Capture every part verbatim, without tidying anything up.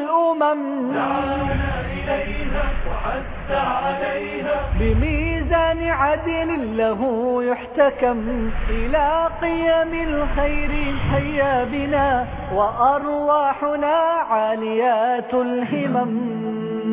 الأمم دعانا إليها وحث عليها بميزان عدل له يحتكم إلى قيم الخير هيا بنا وأرواحنا عاليات الهمم.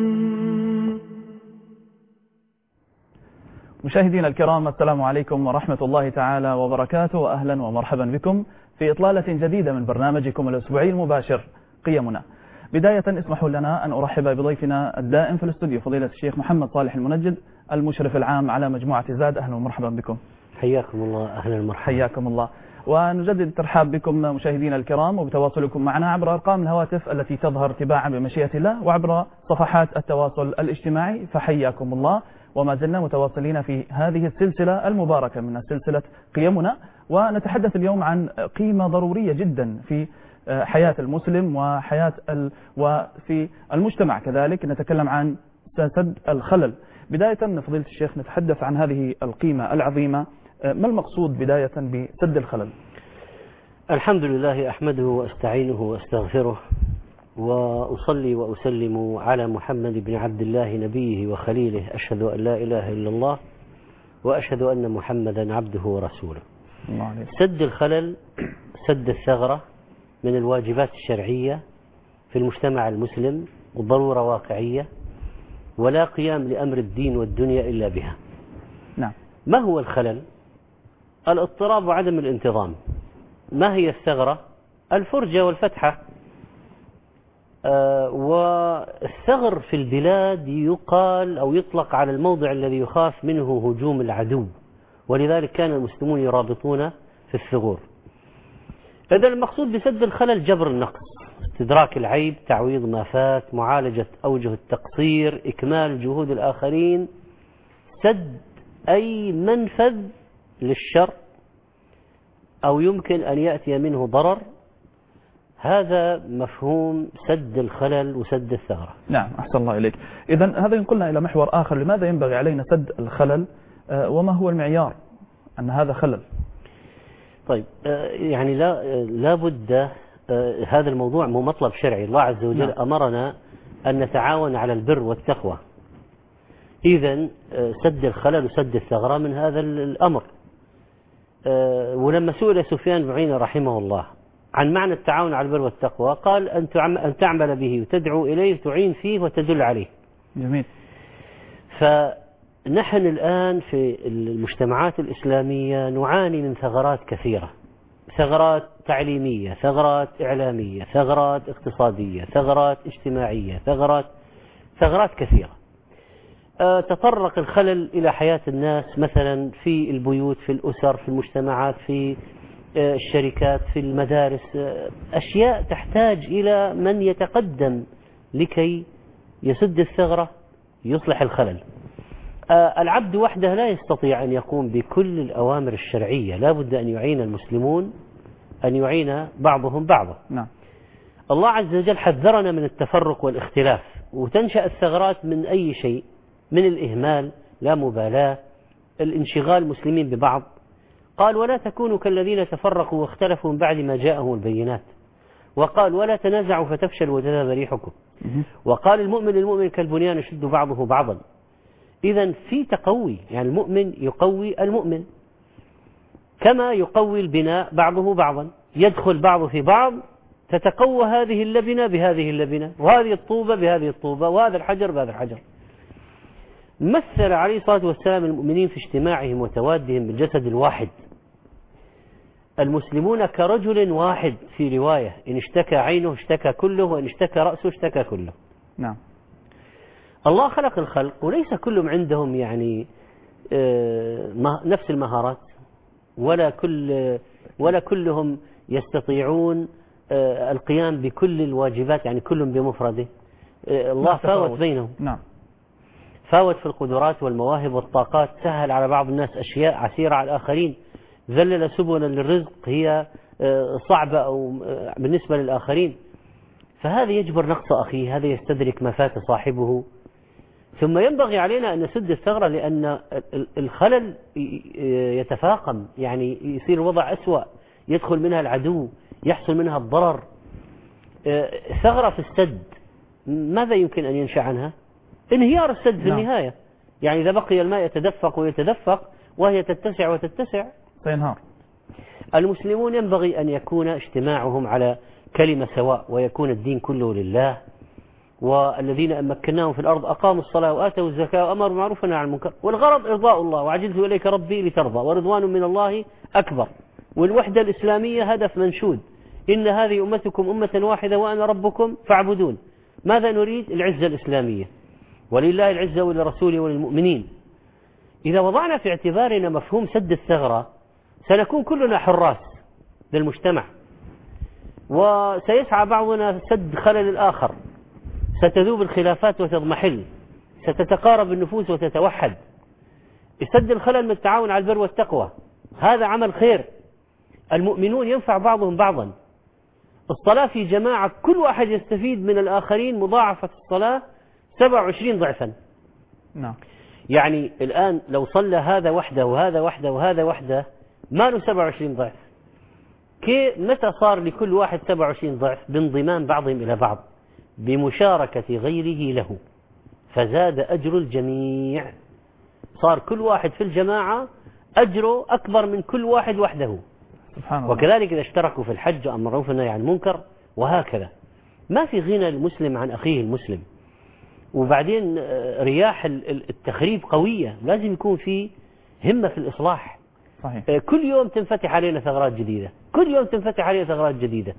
مشاهدينا الكرام، السلام عليكم ورحمة الله تعالى وبركاته، وأهلا ومرحبا بكم في إطلالة جديدة من برنامجكم الأسبوعي المباشر قيمنا. بداية اسمحوا لنا أن أرحب بضيفنا الدائم في الاستوديو فضيلة الشيخ محمد صالح المنجد، المشرف العام على مجموعة زاد. أهلا ومرحبا بكم. حياكم الله. أهلا ومرحبا. حياكم الله. ونجدد الترحاب بكم مشاهدينا الكرام وبتواصلكم معنا عبر أرقام الهواتف التي تظهر تباعا بمشيئة الله وعبر صفحات التواصل الاجتماعي، فحياكم الله. وما زلنا متواصلين في هذه السلسلة المباركة من سلسلة قيمنا، ونتحدث اليوم عن قيمة ضرورية جدا في حياة المسلم وحياة ال... وفي المجتمع كذلك. نتكلم عن سد الخلل. بداية فضيلة الشيخ نتحدث عن هذه القيمة العظيمة، ما المقصود بداية بسد الخلل؟ الحمد لله، أحمده وأستعينه وأستغفره، وأصلي وأسلم على محمد بن عبد الله نبيه وخليله، أشهد أن لا إله إلا الله وأشهد أن محمدا عبده ورسوله. الله عليه. سد الخلل، سد الثغرة، من الواجبات الشرعية في المجتمع المسلم، وضرورة واقعية، ولا قيام لأمر الدين والدنيا إلا بها. نعم. ما هو الخلل؟ الاضطراب وعدم الانتظام. ما هي الثغرة؟ الفرجة والفتحة. آه والثغر في البلاد يقال أو يطلق على الموضع الذي يخاف منه هجوم العدو، ولذلك كان المسلمون يرابطون في الثغور. إذا المقصود بسد الخلل جبر النقص، استدراك العيب، تعويض ما فات، معالجة أوجه التقصير، إكمال جهود الآخرين، سد أي منفذ للشر أو يمكن أن يأتي منه ضرر. هذا مفهوم سد الخلل وسد الثغرة. نعم، أحسن الله إليك. إذا هذا ينقلنا إلى محور آخر، لماذا ينبغي علينا سد الخلل، وما هو المعيار أن هذا خلل؟ طيب، يعني لا لا بد، هذا الموضوع مو مطلب شرعي. الله عز وجل نعم. أمرنا أن نتعاون على البر والتقوى. إذن سد الخلل وسد الثغرة من هذا الأمر. ولما سئل سفيان بن عيينة رحمه الله عن معنى التعاون على البر والتقوى، قال أن تعمل به وتدعو إليه وتعين فيه وتدل عليه. جميل. فنحن الآن في المجتمعات الإسلامية نعاني من ثغرات كثيرة، ثغرات تعليمية، ثغرات إعلامية، ثغرات اقتصادية، ثغرات اجتماعية، ثغرات ثغرات كثيرة. تطرق الخلل إلى حياة الناس، مثلا في البيوت، في الأسر، في المجتمعات، في الشركات، في المدارس، أشياء تحتاج إلى من يتقدم لكي يسد الثغرة، يصلح الخلل. العبد وحده لا يستطيع أن يقوم بكل الأوامر الشرعية، لا بد أن يعين المسلمون، أن يعين بعضهم بعضا. نعم. الله عز وجل حذرنا من التفرق والاختلاف، وتنشأ الثغرات من أي شيء، من الإهمال، لا مبالاة، الانشغال المسلمين ببعض. قال: ولا تكونوا كالذين تفرقوا واختلفوا من بعد ما جاءهم البينات. وقال: ولا تنازعوا فتفشلوا وتذهب ريحكم. وقال: المؤمن للمؤمن كالبنيان يشد بعضه بعضا. إذن في تقوي، يعني المؤمن يقوي المؤمن كما يقوي البناء بعضه بعضا، يدخل بعض في بعض، تتقوى هذه اللبنة بهذه اللبنة، وهذه الطوبة بهذه الطوبة، وهذا الحجر بهذا الحجر. مثل عليه الصلاة والسلام المؤمنين في اجتماعهم وتوادهم بالجسد الواحد. المسلمون كرجل واحد في رواية، إن اشتكى عينه اشتكى كله، وإن اشتكى رأسه اشتكى كله. نعم. الله خلق الخلق وليس كلهم عندهم يعني نفس المهارات، ولا كل ولا كلهم يستطيعون القيام بكل الواجبات، يعني كلهم بمفرده. الله فاوت بينهم. نعم. فاوت في القدرات والمواهب والطاقات، سهل على بعض الناس أشياء عسيرة على الآخرين، ذلل سبلا للرزق هي صعبة أو بالنسبة للآخرين. فهذا يجبر نقص أخيه، هذا يستدرك ما فات صاحبه. ثم ينبغي علينا أن نسد الثغرة، لأن الخلل يتفاقم، يعني يصير الوضع أسوأ، يدخل منها العدو، يحصل منها الضرر. ثغرة في السد ماذا يمكن أن ينشأ عنها؟ انهيار السد في نعم. النهاية. يعني إذا بقي الماء يتدفق ويتدفق وهي تتسع وتتسع سينهار. المسلمون ينبغي أن يكون اجتماعهم على كلمة سواء، ويكون الدين كله لله، والذين مكناهم في الأرض أقاموا الصلاة وآتوا الزكاة وأمروا بالمعروف ونهوا عن المنكر، والغرض إرضاء الله، وعجلت إليك ربي لترضى، ورضوان من الله أكبر، والوحدة الإسلامية هدف منشود، إن هذه أمتكم أمة واحدة وأنا ربكم فاعبدون. ماذا نريد؟ العزة الإسلامية، ولله العزة ولرسوله وللمؤمنين. إذا وضعنا في اعتبارنا مفهوم سد الثغرة سنكون كلنا حراس للمجتمع، وسيسعى بعضنا سد خلل الآخر، ستذوب الخلافات وتضمحل، ستتقارب النفوس وتتوحد. سد الخلل من التعاون على البر والتقوى، هذا عمل خير، المؤمنون ينفع بعضهم بعضا. الصلاة في جماعة كل واحد يستفيد من الآخرين، مضاعفة الصلاة سبعة وعشرين ضعفا. نعم. يعني الآن لو صلى هذا وحده وهذا وحده وهذا وحده ما له سبعة وعشرين ضعف. كيف متى صار لكل واحد سبعة وعشرين ضعف؟ بانضمام بعضهم إلى بعض، بمشاركة غيره له، فزاد أجر الجميع. صار كل واحد في الجماعة أجره أكبر من كل واحد وحده. سبحان الله. وكذلك إذا اشتركوا في الحج أمر معروف والنهي عن المنكر وهكذا. ما في غنى المسلم عن أخيه المسلم. وبعدين رياح التخريب قوية، لازم يكون في همة في الإصلاح. صحيح. كل يوم تنفتح علينا ثغرات جديدة، كل يوم تنفتح علينا ثغرات جديدة.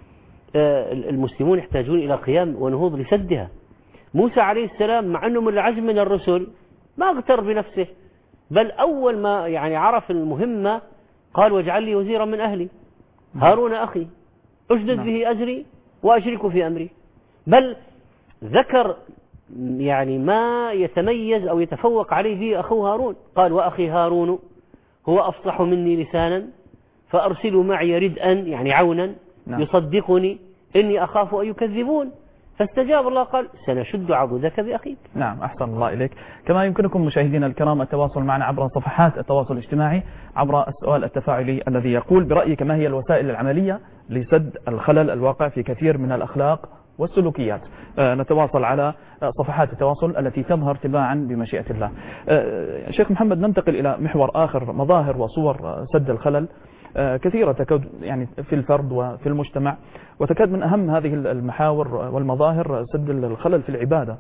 المسلمون يحتاجون إلى قيام ونهوض لسدها. موسى عليه السلام مع أنه من العزم من الرسل ما اغتر بنفسه، بل أول ما يعني عرف المهمة قال واجعل لي وزيرا من أهلي هارون أخي أشدد به أزري وأشركه في أمري. بل ذكر يعني ما يتميز أو يتفوق عليه به أخوه هارون، قال وأخي هارون هو أفصح مني لسانا فأرسلوا معي ردءا يعني عونا نعم. يصدقني إني أخاف أن يكذبون. فاستجاب الله قال سنشد عضدك بأخيك. نعم، أحسن الله إليك. كما يمكنكم مشاهدينا الكرام التواصل معنا عبر صفحات التواصل الاجتماعي عبر السؤال التفاعلي الذي يقول برأيك ما هي الوسائل العملية لسد الخلل الواقع في كثير من الأخلاق والسلوكيات؟ آه نتواصل على آه صفحات التواصل التي تظهر تباعا بمشيئة الله. آه شيخ محمد، ننتقل إلى محور آخر، مظاهر وصور آه سد الخلل آه كثيرة تكاد يعني في الفرد وفي المجتمع، وتكاد من أهم هذه المحاور والمظاهر سد الخلل في العبادة.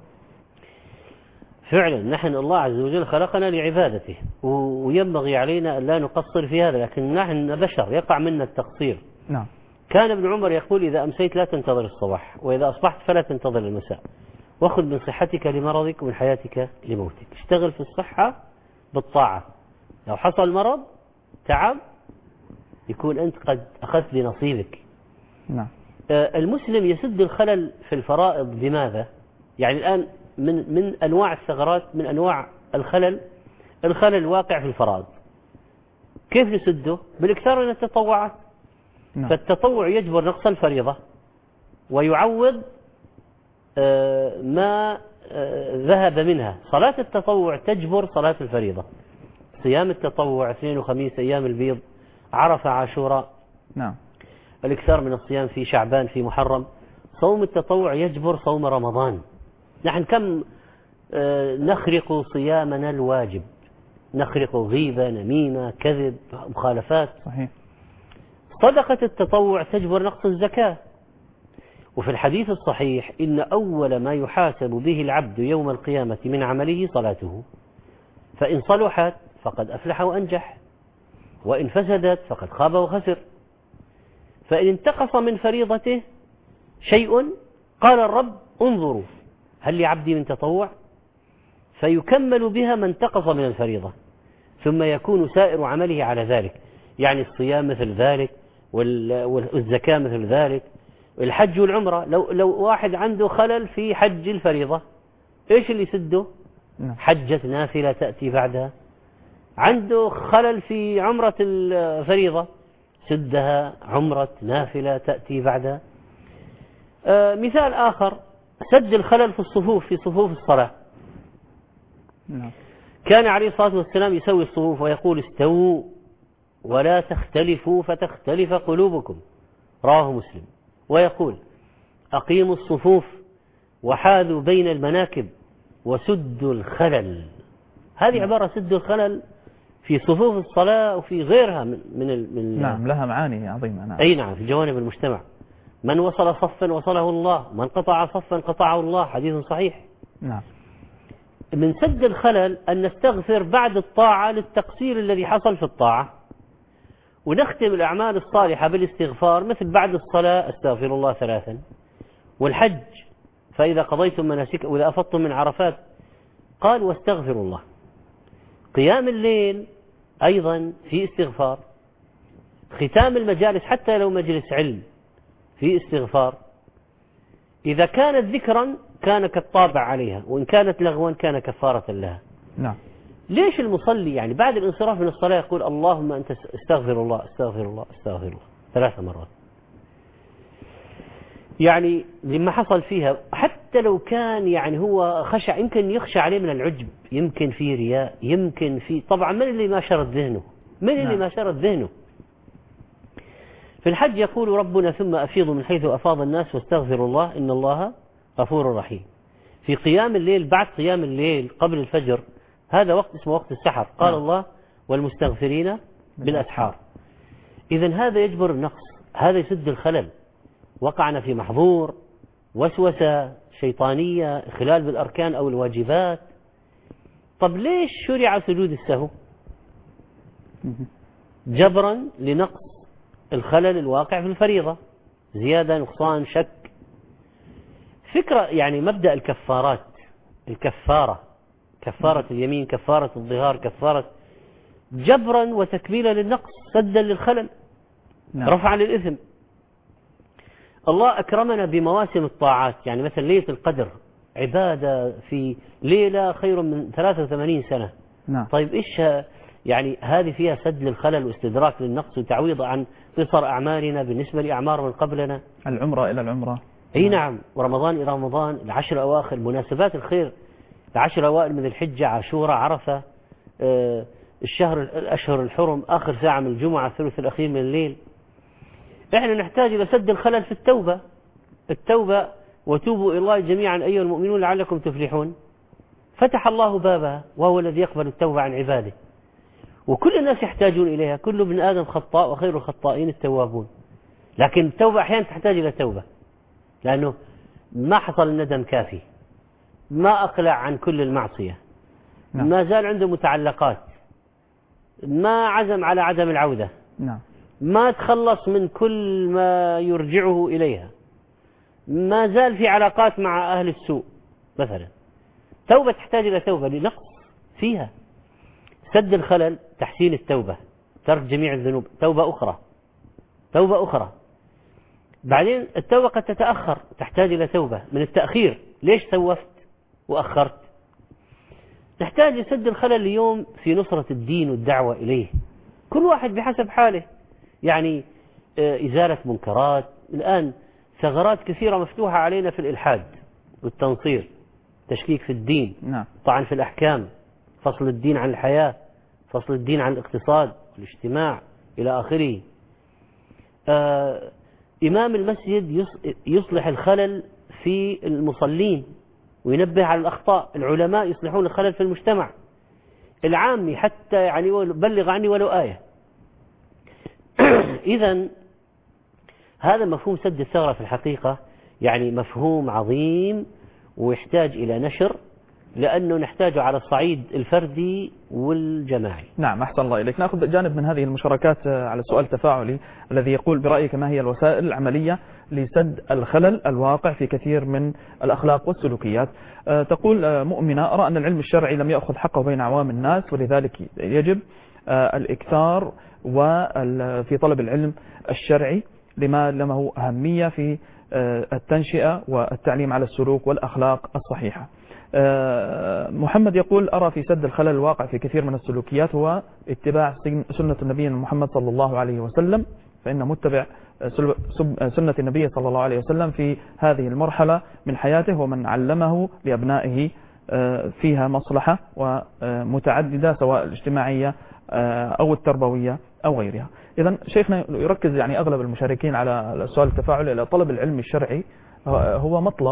فعلا نحن الله عز وجل خلقنا لعبادته، وينبغي علينا أن لا نقصر في هذا، لكن نحن بشر يقع منا التقصير. نعم. كان ابن عمر يقول إذا أمسيت لا تنتظر الصباح، وإذا أصبحت فلا تنتظر المساء، وخذ من صحتك لمرضك ومن حياتك لموتك. اشتغل في الصحة بالطاعة، لو حصل مرض تعب يكون أنت قد أخذت بنصيبك. نعم. المسلم يسد الخلل في الفرائض بماذا؟ يعني الآن من من أنواع الثغرات، من أنواع الخلل، الخلل الواقع في الفرائض. كيف نسده؟ بالإكثار من التطوعات. نعم. فالتطوع يجبر نقص الفريضة ويعوض ما ذهب منها. صلاة التطوع تجبر صلاة الفريضة. صيام التطوع اثنين وخميس، أيام البيض، عرفة، عاشوراء. نعم. الإكثار من الصيام في شعبان، في محرم. صوم التطوع يجبر صوم رمضان. نحن كم نخرق صيامنا الواجب، نخرق غيبة، نميمة، كذب، مخالفات. صحيح. صدقة التطوع تجبر نقص الزكاة. وفي الحديث الصحيح إن أول ما يحاسب به العبد يوم القيامة من عمله صلاته، فإن صلحت فقد أفلح وأنجح، وإن فسدت فقد خاب وخسر. فإن انتقص من فريضته شيء قال الرب انظروا هل لعبدي من تطوع، فيكمل بها ما انتقص من الفريضة، ثم يكون سائر عمله على ذلك. يعني الصيام مثل ذلك، والزكاة مثل ذلك، الحج والعمرة. لو, لو واحد عنده خلل في حج الفريضة إيش اللي يسده؟ حجة نافلة تأتي بعدها. عنده خلل في عمرة الفريضة، سدها عمرة نافلة تأتي بعدها. آه مثال آخر، سد الخلل في الصفوف، في صفوف الصلاة. نعم. كان عليه الصلاة والسلام يسوي الصفوف ويقول استووا ولا تختلفوا فتختلف قلوبكم، رواه مسلم. ويقول أقيموا الصفوف وحاذوا بين المناكب وسدوا الخلل. هذه عبارة سدوا الخلل في صفوف الصلاة وفي غيرها من من, من نعم لها معاني عظيمة. نعم. أي نعم في جوانب المجتمع. من وصل صفا وصله الله، من قطع صفا قطعه الله، حديث صحيح. نعم. من سد الخلل أن نستغفر بعد الطاعة للتقصير الذي حصل في الطاعة، ونختم الأعمال الصالحة بالاستغفار، مثل بعد الصلاة أستغفر الله ثلاثا، والحج فإذا قضيتم مناسك وإذا أفضتم من عرفات قال واستغفروا الله. قيام الليل أيضا في استغفار، ختام المجالس حتى لو مجلس علم في استغفار، إذا كانت ذكرا كان كالطابع عليها، وإن كانت لغوا كان كفارة لها. نعم. ليش المصلي يعني بعد الانصراف من الصلاة يقول اللهم أنت استغفر الله استغفر الله استغفر الله ثلاث مرات؟ يعني لما حصل فيها، حتى لو كان يعني هو خشع، يمكن يخشى عليه من العجب، يمكن في رياء، يمكن في، طبعا من اللي ما شرد ذهنه؟ من اللي نعم. ما شرد ذهنه؟ في الحج يقول ربنا ثم أفيضوا من حيث أفاض الناس واستغفروا الله إن الله غفور رحيم. في قيام الليل بعد قيام الليل قبل الفجر، هذا وقت اسمه وقت السحر، قال نعم. الله والمستغفرين بالأسحار. إذن هذا يجبر النقص، هذا يسد الخلل. وقعنا في محظور، وسوسة شيطانية، إخلال بالأركان أو الواجبات. طب ليش شرع سجود السهو؟ جبرا لنقص الخلل الواقع في الفريضة، زيادة نقصان شك. فكرة يعني مبدأ الكفارات، الكفارة، كفارة اليمين، كفارة الظهار، كفارة، جبرا وتكميلا للنقص، سدا للخلل. نعم. رفعا للإثم. الله أكرمنا بمواسم الطاعات، يعني مثل ليلة القدر عبادة في ليلة خير من ثلاثة وثمانين سنة. نعم. طيب إيش يعني هذه فيها سد للخلل واستدراك للنقص وتعويض عن قصر أعمالنا بالنسبة لأعمار من قبلنا. العمرة إلى العمرة. أي نعم. ورمضان إلى رمضان، العشر الأواخر، مناسبات الخير، العشر الأوائل من الحجة، عاشوراء، عرفة، آه الشهر الأشهر الحرم، آخر ساعة من الجمعة، الثلث الأخير من الليل. إحنا نحتاج إلى سد الخلل في التوبة. التوبة وتوبوا إلى الله جميعا أيها المؤمنون لعلكم تفلحون، فتح الله بابها وهو الذي يقبل التوبة عن عباده، وكل الناس يحتاجون إليها. كل ابن آدم خطاء وخير الخطائين التوابون. لكن التوبة أحيانا تحتاج إلى توبة، لأنه ما حصل الندم كافي، ما أقلع عن كل المعصية. نعم. ما زال عنده متعلقات، ما عزم على عدم العودة. نعم. ما تخلص من كل ما يرجعه إليها، ما زال في علاقات مع أهل السوء مثلا. توبة تحتاج إلى توبة لنقص فيها. سد الخلل تحسين التوبة، ترك جميع الذنوب، توبة أخرى، توبة أخرى. بعدين التوبة قد تتأخر، تحتاج إلى توبة من التأخير. ليش سوفت وأخرت؟ نحتاج لسد الخلل اليوم في نصرة الدين والدعوة إليه، كل واحد بحسب حاله. يعني إزالة منكرات. الآن ثغرات كثيرة مفتوحة علينا في الإلحاد والتنصير، تشكيك في الدين. نعم. طعن في الأحكام، فصل الدين عن الحياة، فصل الدين عن الاقتصاد والاجتماع إلى آخره. آه إمام المسجد يصلح الخلل في المصلين وينبه على الأخطاء. العلماء يصلحون الخلل في المجتمع. العامي حتى يعني بلغ عني ولو آية. إذن هذا مفهوم سد الثغرة في الحقيقة يعني مفهوم عظيم ويحتاج إلى نشر، لأنه نحتاجه على الصعيد الفردي والجماعي. نعم، أحسن الله إليك. نأخذ جانب من هذه المشاركات على السؤال التفاعلي الذي يقول برأيك ما هي الوسائل العملية لسد الخلل الواقع في كثير من الأخلاق والسلوكيات؟ تقول مؤمنة: أرى أن العلم الشرعي لم يأخذ حقه بين عوام الناس، ولذلك يجب الإكثار وفي طلب العلم الشرعي لما له أهمية في التنشئة والتعليم على السلوك والأخلاق الصحيحة. محمد يقول: أرى في سد الخلل الواقع في كثير من السلوكيات هو اتباع سنة النبي محمد صلى الله عليه وسلم، فإن متبع سنة النبي صلى الله عليه وسلم في هذه المرحلة من حياته ومن علمه لأبنائه فيها مصلحة ومتعددة سواء الاجتماعية أو التربوية أو غيرها. إذن شيخنا يركز يعني أغلب المشاركين على السؤال التفاعلي إلى طلب العلم الشرعي هو مطلب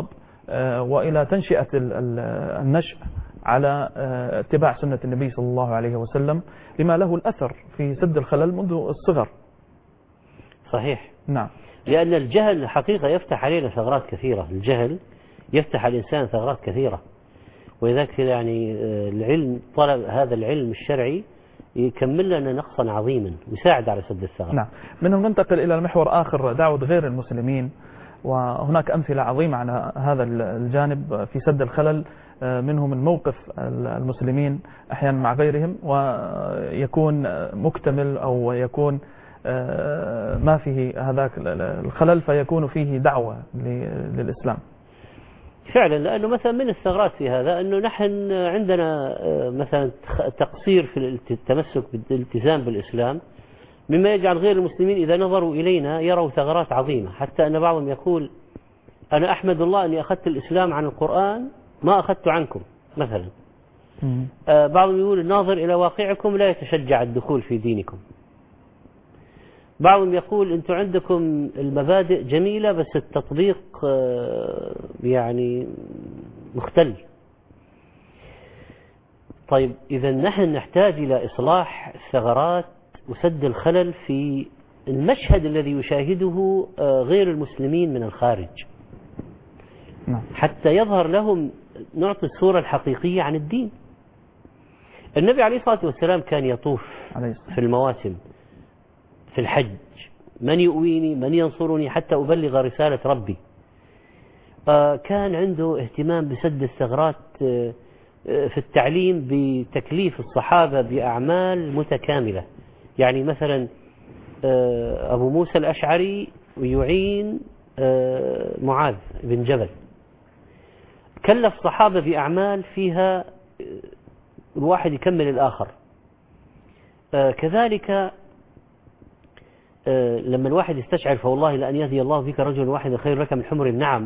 وإلى تنشئة النشء على اتباع سنة النبي صلى الله عليه وسلم لما له الأثر في سد الخلل منذ الصغر. صحيح. نعم. لأن الجهل الحقيقة يفتح علينا ثغرات كثيرة، الجهل يفتح على الإنسان ثغرات كثيرة، ولذلك يعني العلم، طلب هذا العلم الشرعي يكمل لنا نقصا عظيما ويساعد على سد الثغرات. نعم. منهم ننتقل إلى المحور آخر، دعوة غير المسلمين، وهناك أمثلة عظيمة على هذا الجانب في سد الخلل، منهم الموقف المسلمين أحيانا مع غيرهم ويكون مكتمل أو يكون ما فيه هذاك الخلل فيكون فيه دعوة للإسلام. فعلا، لأنه مثلا من الثغرات في هذا أنه نحن عندنا مثلا تقصير في التمسك بالالتزام بالإسلام، مما يجعل غير المسلمين إذا نظروا إلينا يروا ثغرات عظيمة، حتى أن بعضهم يقول أنا أحمد الله أني أخذت الإسلام عن القرآن ما أخذت عنكم مثلا. آه بعضهم يقول الناظر إلى واقعكم لا يتشجع الدخول في دينكم. بعضهم يقول أنتم عندكم المبادئ جميلة بس التطبيق آه يعني مختل. طيب إذا نحن نحتاج إلى إصلاح الثغرات وسد الخلل في المشهد الذي يشاهده آه غير المسلمين من الخارج، حتى يظهر لهم، نعطي الصورة الحقيقية عن الدين. النبي عليه الصلاة والسلام كان يطوف في المواسم في الحج، من يؤويني من ينصرني حتى أبلغ رسالة ربي. آه كان عنده اهتمام بسد الثغرات آه في التعليم، بتكليف الصحابة بأعمال متكاملة. يعني مثلا آه أبو موسى الأشعري يعين آه معاذ بن جبل، كلف صحابة بأعمال فيها الواحد يكمل الآخر. آه كذلك آه لما الواحد يستشعر فوالله لأن يهدي الله بك رجل واحد خير لك من حمر النعم،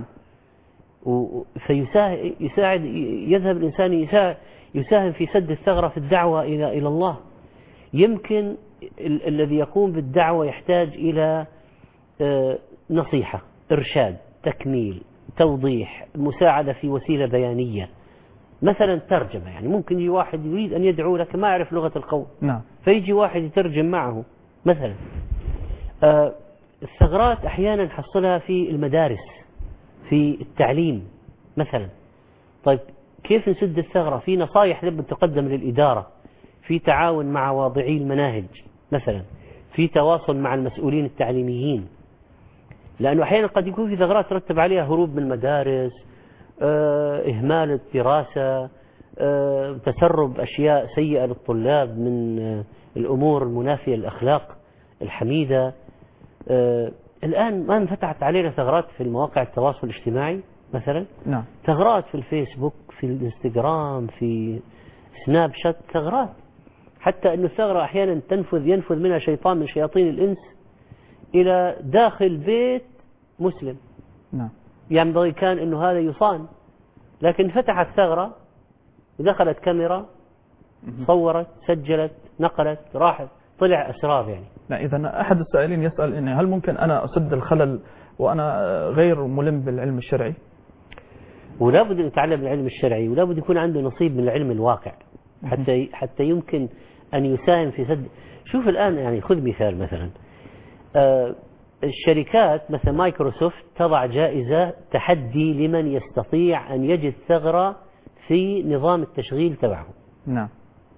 فيساعد يذهب الإنسان يساهم في سد الثغرة في الدعوة إلى إلى الله. يمكن ال الذي يقوم بالدعوة يحتاج إلى آه نصيحة، إرشاد، تكميل، توضيح، مساعدة في وسيلة بيانية، مثلا ترجمة. يعني ممكن يجي واحد يريد أن يدعو لك ما يعرف لغة القوم، نعم، فيجي واحد يترجم معه مثلا. آه الثغرات أحيانا نحصلها في المدارس، في التعليم مثلا. طيب كيف نسد الثغرة؟ في نصائح لابد تقدم للإدارة، في تعاون مع واضعي المناهج مثلا، في تواصل مع المسؤولين التعليميين، لأنه أحيانا قد يكون في ثغرات ترتب عليها هروب من المدارس، إهمال الدراسة، تسرب أشياء سيئة للطلاب من الأمور المنافية للأخلاق الحميدة. الآن ما انفتحت علينا ثغرات في المواقع التواصل الاجتماعي مثلا، نعم، ثغرات في الفيسبوك، في الانستغرام، في سناب شات، ثغرات حتى أن الثغرة أحيانا تنفذ ينفذ منها شيطان من شياطين الإنس إلى داخل بيت مسلم. نعم، ينبغي كان أنه هذا يصان، لكن فتحت ثغرة ودخلت كاميرا، صورت، سجلت، نقلت، راحت، طلع أسرار يعني. لا، إذا أحد السائلين يسأل إن هل ممكن أنا أسد الخلل وأنا غير ملم بالعلم الشرعي؟ ولا بد أن يتعلم العلم الشرعي، ولا بد يكون عنده نصيب من العلم الواقع حتى حتى يمكن أن يساهم في سد. شوف الآن يعني خذ مثال مثلا، آه الشركات مثل مايكروسوفت تضع جائزة تحدي لمن يستطيع أن يجد ثغرة في نظام التشغيل تبعه. نعم.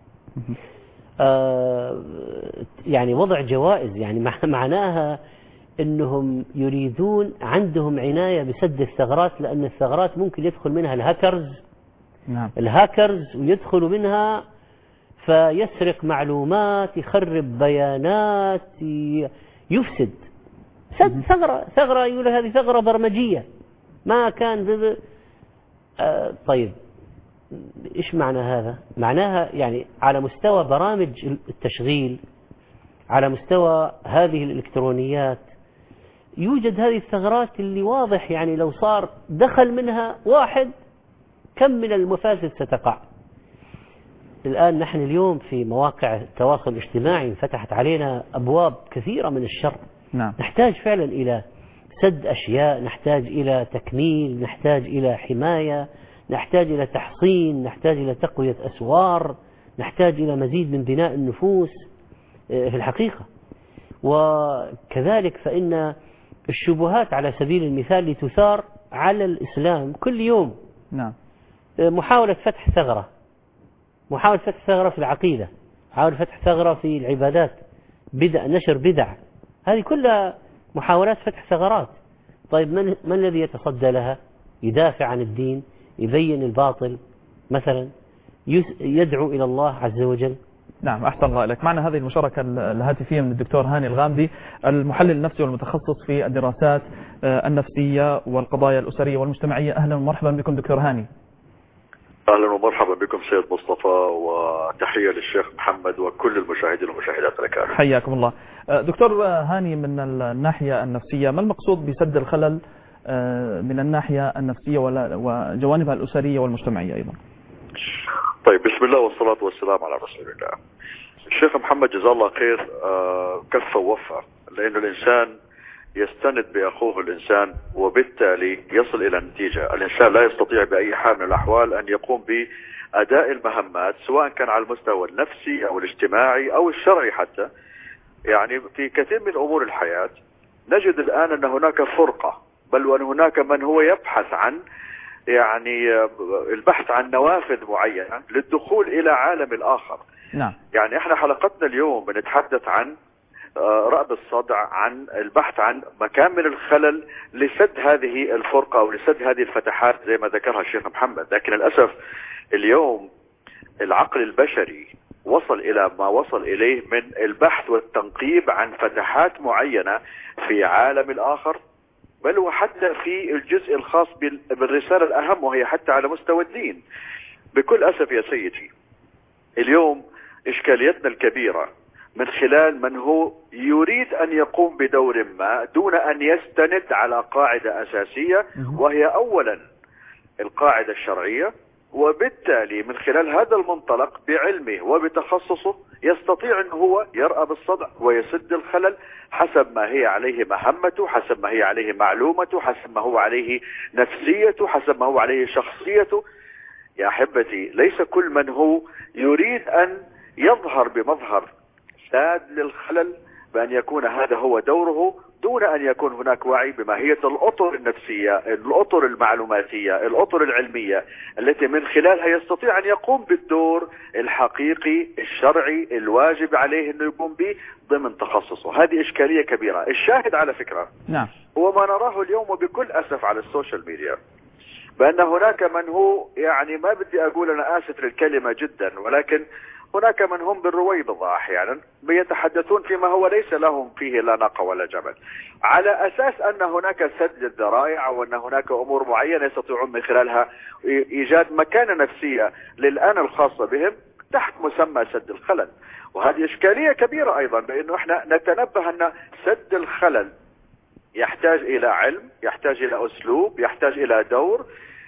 آه يعني وضع جوائز، يعني معناها أنهم يريدون، عندهم عناية بسد الثغرات، لأن الثغرات ممكن يدخل منها الهاكرز. نعم. الهاكرز ويدخلوا منها فيسرق معلومات، يخرب بيانات، يفسد. سد ثغرة، ثغرة يقول هذه ثغرة برمجية ما كان. آه طيب إيش معنى هذا؟ معناها يعني على مستوى برامج التشغيل، على مستوى هذه الإلكترونيات، يوجد هذه الثغرات اللي واضح يعني لو صار دخل منها واحد كم من المفاسد ستقع. الآن نحن اليوم في مواقع التواصل الاجتماعي انفتحت علينا أبواب كثيرة من الشر. نعم. نحتاج فعلا إلى سد أشياء، نحتاج إلى تكميل، نحتاج إلى حماية، نحتاج إلى تحصين، نحتاج إلى تقوية أسوار، نحتاج إلى مزيد من بناء النفوس في الحقيقة. وكذلك فإن الشبهات على سبيل المثال لتثار على الإسلام كل يوم. نعم. محاولة فتح ثغرة، محاولة فتح ثغرة في العقيدة، محاولة فتح ثغرة في العبادات، بدع، نشر بدع، هذه كلها محاولات فتح ثغرات. طيب من, من الذي يتصدى لها؟ يدافع عن الدين، يبين الباطل مثلا، يدعو إلى الله عز وجل. نعم، أحسن الله إليك. معنا هذه المشاركة الهاتفية من الدكتور هاني الغامدي، المحلل النفسي والمتخصص في الدراسات النفسية والقضايا الأسرية والمجتمعية. أهلا ومرحبا بكم دكتور هاني. أهلا ومرحبا بكم سيد مصطفى، وتحية للشيخ محمد وكل المشاهدين والمشاهدات الكرام. حياكم الله. دكتور هاني، من الناحية النفسية ما المقصود بسد الخلل من الناحية النفسية وجوانبها الأسرية والمجتمعية أيضا؟ طيب، بسم الله والصلاة والسلام على رسول الله. الشيخ محمد جزاه الله خير كفى ووفى، لأن الإنسان يستند بأخوه الإنسان، وبالتالي يصل إلى النتيجة. الإنسان لا يستطيع بأي حال من الأحوال أن يقوم بأداء المهمات، سواء كان على المستوى النفسي أو الاجتماعي أو الشرعي حتى. يعني في كثير من أمور الحياة نجد الآن أن هناك فرقة، بل وأن هناك من هو يبحث عن يعني البحث عن نوافذ معينة للدخول إلى عالم الآخر. نعم. يعني احنا حلقتنا اليوم بنتحدث عن رأب الصدع، عن البحث عن مكان من الخلل لسد هذه الفرقة أو لسد هذه الفتحات زي ما ذكرها الشيخ محمد. لكن للأسف اليوم العقل البشري وصل إلى ما وصل إليه من البحث والتنقيب عن فتحات معينة في عالم الآخر، بل وحتى في الجزء الخاص بالرسالة الأهم، وهي حتى على مستوى الدين. بكل أسف يا سيدي، اليوم إشكاليتنا الكبيرة من خلال من هو يريد أن يقوم بدور ما دون أن يستند على قاعدة أساسية، وهي أولا القاعدة الشرعية، وبالتالي من خلال هذا المنطلق بعلمه وبتخصصه يستطيع أن هو يرأى بالصدع ويسد الخلل حسب ما هي عليه مهمته، حسب ما هي عليه معلومته، حسب ما هو عليه نفسيته، حسب ما هو عليه شخصيته. يا أحبتي، ليس كل من هو يريد أن يظهر بمظهر ساد للخلل بأن يكون هذا هو دوره، دون أن يكون هناك وعي بماهية الأطر النفسية، الأطر المعلوماتية، الأطر العلمية التي من خلالها يستطيع أن يقوم بالدور الحقيقي الشرعي الواجب عليه أنه يقوم به ضمن تخصصه. هذه إشكالية كبيرة. الشاهد على فكرة نعم هو ما نراه اليوم وبكل أسف على السوشيال ميديا، بأن هناك من هو يعني ما بدي أقول أنا آسف للكلمة جدا، ولكن هناك من هم بالرويبضة أحيانا بيتحدثون فيما هو ليس لهم فيه لا ناقة ولا جمل، على أساس أن هناك سد الذرائع وأن هناك أمور معينة يستطيعون من خلالها إيجاد مكانة نفسية للأنا الخاصة بهم تحت مسمى سد الخلل. وهذه إشكالية كبيرة أيضا، بأنه احنا نتنبه أن سد الخلل يحتاج إلى علم، يحتاج إلى أسلوب، يحتاج إلى دور،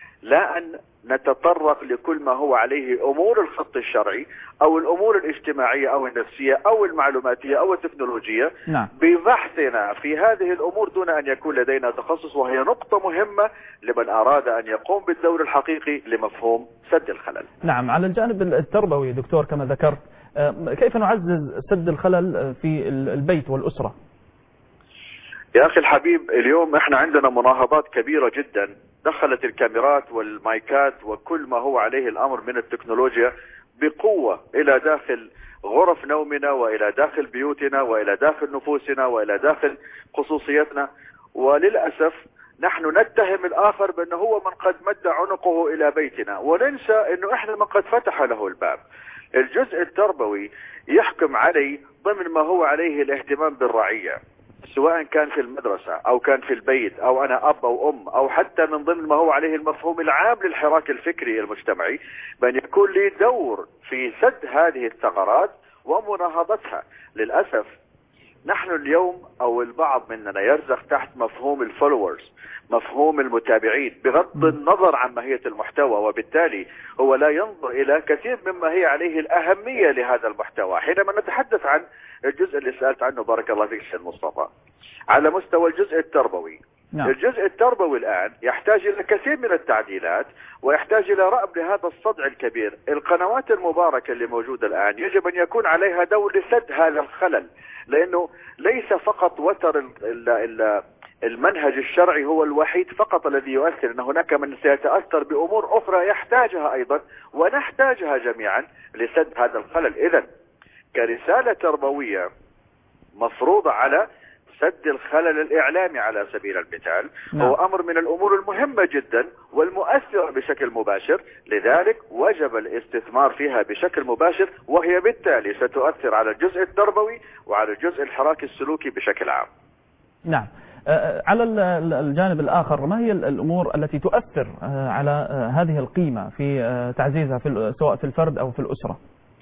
لا أن نتطرق لكل ما هو عليه أمور الخط الشرعي أو الأمور الاجتماعية أو النفسية أو المعلوماتية أو التكنولوجية. نعم. ببحثنا في هذه الأمور دون أن يكون لدينا تخصص، وهي نقطة مهمة لمن أراد أن يقوم بالدور الحقيقي لمفهوم سد الخلل. نعم. على الجانب التربوي دكتور كما ذكرت، كيف نعزز سد الخلل في البيت والأسرة؟ يا أخي الحبيب، اليوم احنا عندنا مناهضات كبيرة جدا، دخلت الكاميرات والمايكات وكل ما هو عليه الأمر من التكنولوجيا بقوة إلى داخل غرف نومنا وإلى داخل بيوتنا وإلى داخل نفوسنا وإلى داخل خصوصيتنا. وللأسف نحن نتهم الآخر بأنه هو من قد مد عنقه إلى بيتنا، وننسى أنه احنا من قد فتح له الباب. الجزء التربوي يحكم علي ضمن ما هو عليه الاهتمام بالرعية، سواء كان في المدرسة أو كان في البيت أو أنا أب أو أم، أو حتى من ضمن ما هو عليه المفهوم العام للحراك الفكري المجتمعي، بأن يكون لي دور في سد هذه الثغرات ومناهضتها. للأسف نحن اليوم أو البعض مننا يرزق تحت مفهوم الفولورز، مفهوم المتابعين، بغض النظر عن ماهية المحتوى، وبالتالي هو لا ينظر إلى كثير مما هي عليه الأهمية لهذا المحتوى. حينما نتحدث عن الجزء اللي سألت عنه بارك الله فيك سيد مصطفى، على مستوى الجزء التربوي نعم. الجزء التربوي الآن يحتاج إلى كثير من التعديلات ويحتاج إلى رأب لهذا الصدع الكبير. القنوات المباركة اللي موجودة الآن يجب أن يكون عليها دور لسد هذا الخلل، لأنه ليس فقط وتر ال ال المنهج الشرعي هو الوحيد فقط الذي يؤثر، أن هناك من سيتأثر بأمور أخرى يحتاجها أيضا ونحتاجها جميعا لسد هذا الخلل. إذن كرسالة تربوية مفروضة على سد الخلل الإعلامي على سبيل المثال، نعم. هو أمر من الأمور المهمة جدا والمؤثرة بشكل مباشر، لذلك وجب الاستثمار فيها بشكل مباشر، وهي بالتالي ستؤثر على الجزء التربوي وعلى الجزء الحراكي السلوكي بشكل عام. نعم. على الجانب الآخر، ما هي الأمور التي تؤثر على هذه القيمة في تعزيزها في سواء في الفرد أو في الأسرة؟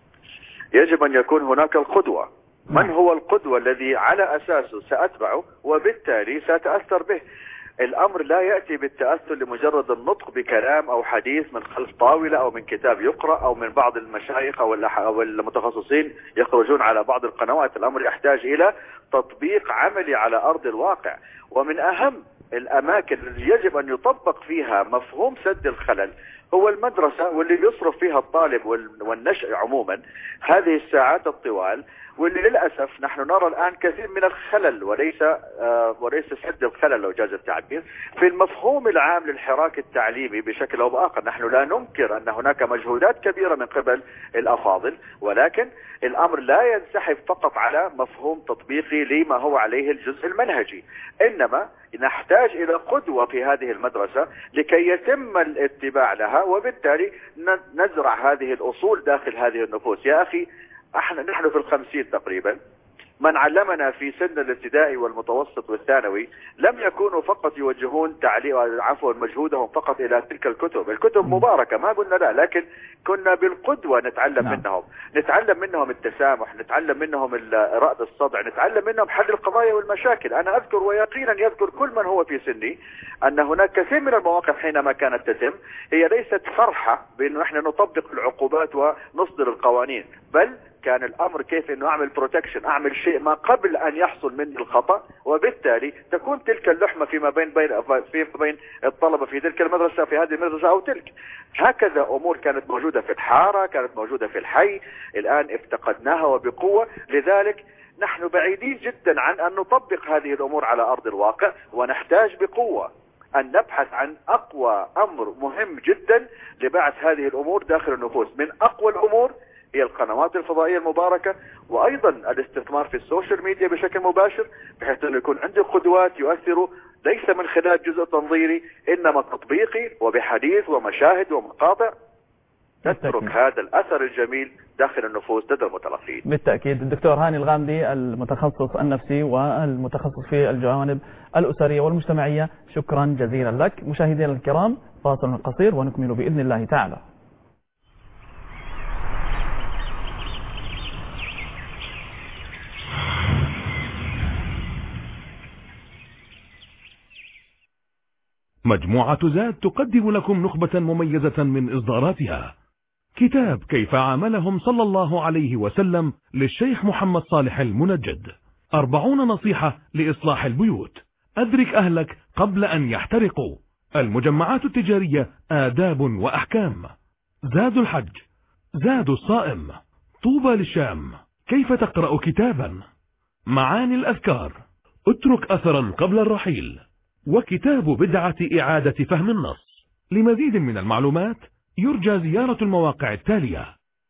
يجب أن يكون هناك القدوة. نعم. من هو القدوة الذي على أساسه سأتبعه وبالتالي سأتأثر به؟ الأمر لا يأتي بالتأثر لمجرد النطق بكلام أو حديث من خلف طاولة أو من كتاب يقرأ أو من بعض المشايخ أو المتخصصين يخرجون على بعض القنوات. الأمر يحتاج إلى تطبيق عملي على أرض الواقع، ومن أهم الأماكن التي يجب أن يطبق فيها مفهوم سد الخلل هو المدرسة، واللي يصرف فيها الطالب والنشء عموما هذه الساعات الطوال، واللي للأسف نحن نرى الآن كثير من الخلل وليس آه وليس سد الخلل لو جاز التعبير في المفهوم العام للحراك التعليمي بشكل أو بآخر. نحن لا ننكر أن هناك مجهودات كبيرة من قبل الأفاضل، ولكن الأمر لا ينسحب فقط على مفهوم تطبيقي لما هو عليه الجزء المنهجي، إنما نحتاج إلى قدوة في هذه المدرسة لكي يتم الاتباع لها، وبالتالي نزرع هذه الأصول داخل هذه النفوس. يا أخي احنا نحن في الخمسين تقريبا، من علمنا في سن الابتدائي والمتوسط والثانوي لم يكونوا فقط يوجهون تعليم عفوا مجهودهم فقط الى تلك الكتب. الكتب مباركة ما قلنا لا، لكن كنا بالقدوة نتعلم نعم. منهم نتعلم منهم التسامح، نتعلم منهم رأب الصدع، نتعلم منهم حل القضايا والمشاكل. انا اذكر ويقينا يذكر كل من هو في سني ان هناك كثير من المواقف حينما كانت تتم هي ليست فرحة بانه احنا نطبق العقوبات ونصدر القوانين، بل كان الأمر كيف أنه أعمل بروتكشن، أعمل شيء ما قبل أن يحصل مني الخطأ، وبالتالي تكون تلك اللحمة فيما بين بين فيما بين الطلبة في تلك المدرسة في هذه المدرسة أو تلك. هكذا أمور كانت موجودة في الحارة، كانت موجودة في الحي، الآن افتقدناها وبقوة. لذلك نحن بعيدين جدا عن أن نطبق هذه الأمور على أرض الواقع، ونحتاج بقوة أن نبحث عن أقوى أمر مهم جدا لبعث هذه الأمور داخل النفوس. من أقوى الأمور هي القنوات الفضائية المباركة، وأيضا الاستثمار في السوشيال ميديا بشكل مباشر، بحيث أن يكون عندي قدوات يؤثروا ليس من خلال جزء تنظيري إنما تطبيقي وبحديث ومشاهد ومقاطع تترك هذا الأثر الجميل داخل النفوس لدى المتلقين. بالتأكيد. الدكتور هاني الغامدي المتخصص النفسي والمتخصص في الجوانب الأسرية والمجتمعية، شكرا جزيلا لك. مشاهدينا الكرام، فاصل قصير ونكمل بإذن الله تعالى. مجموعة زاد تقدم لكم نخبة مميزة من إصداراتها. كتاب كيف عاملهم صلى الله عليه وسلم للشيخ محمد صالح المنجد، أربعون نصيحة لإصلاح البيوت، أدرك أهلك قبل أن يحترقوا، المجمعات التجارية آداب وأحكام، زاد الحج، زاد الصائم، طوبى للشام، كيف تقرأ كتابا، معاني الأذكار، اترك أثرا قبل الرحيل، وكتاب بدعة إعادة فهم النص. لمزيد من المعلومات يرجى زيارة المواقع التالية: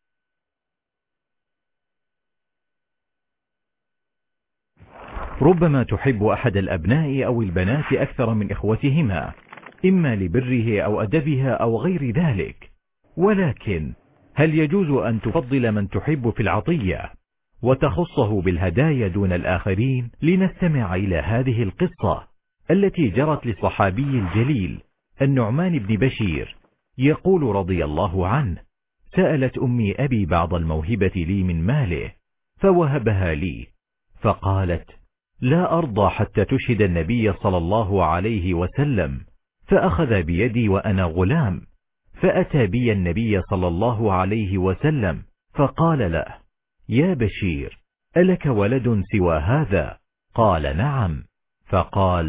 ربما تحب أحد الأبناء أو البنات أكثر من إخوتهما، إما لبره أو أدبها أو غير ذلك، ولكن هل يجوز أن تفضل من تحب في العطية وتخصه بالهدايا دون الآخرين؟ لنستمع إلى هذه القصة التي جرت للصحابي الجليل النعمان بن بشير، يقول رضي الله عنه: سألت أمي أبي بعض الموهبة لي من ماله فوهبها لي، فقالت: لا أرضى حتى تشهد النبي صلى الله عليه وسلم، فأخذ بيدي وأنا غلام، فأتى بي النبي صلى الله عليه وسلم فقال له: يا بشير، ألك ولد سوى هذا؟ قال: نعم. فقال: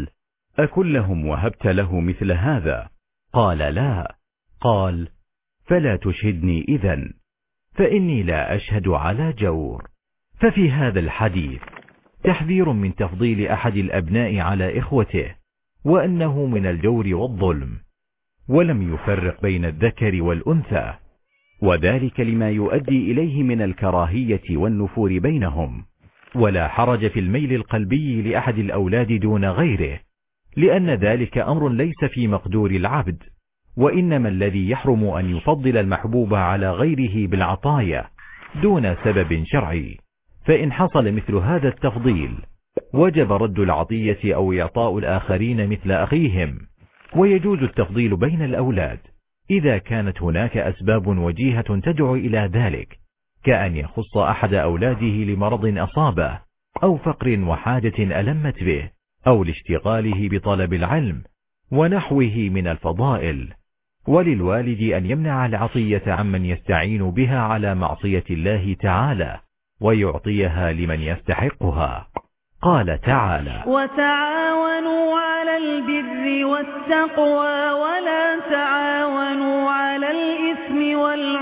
أكلهم وهبت له مثل هذا؟ قال لا. قال فلا تشهدني إذن، فإني لا أشهد على جور. ففي هذا الحديث تحذير من تفضيل أحد الأبناء على إخوته، وأنه من الجور والظلم، ولم يفرق بين الذكر والأنثى، وذلك لما يؤدي إليه من الكراهية والنفور بينهم. ولا حرج في الميل القلبي لأحد الأولاد دون غيره، لأن ذلك أمر ليس في مقدور العبد، وإنما الذي يحرم أن يفضل المحبوب على غيره بالعطايا دون سبب شرعي. فإن حصل مثل هذا التفضيل وجب رد العطية أو إعطاء الآخرين مثل أخيهم. ويجوز التفضيل بين الأولاد إذا كانت هناك أسباب وجيهة تدعو إلى ذلك، كأن يخص أحد أولاده لمرض أصابه، أو فقر وحاجة ألمت به، أو لاشتغاله بطلب العلم ونحوه من الفضائل. وللوالد أن يمنع العطية عمن يستعين بها على معصية الله تعالى، ويعطيها لمن يستحقها. قال تعالى: وتعاونوا على البر والتقوى ولا تعاونوا على الإثم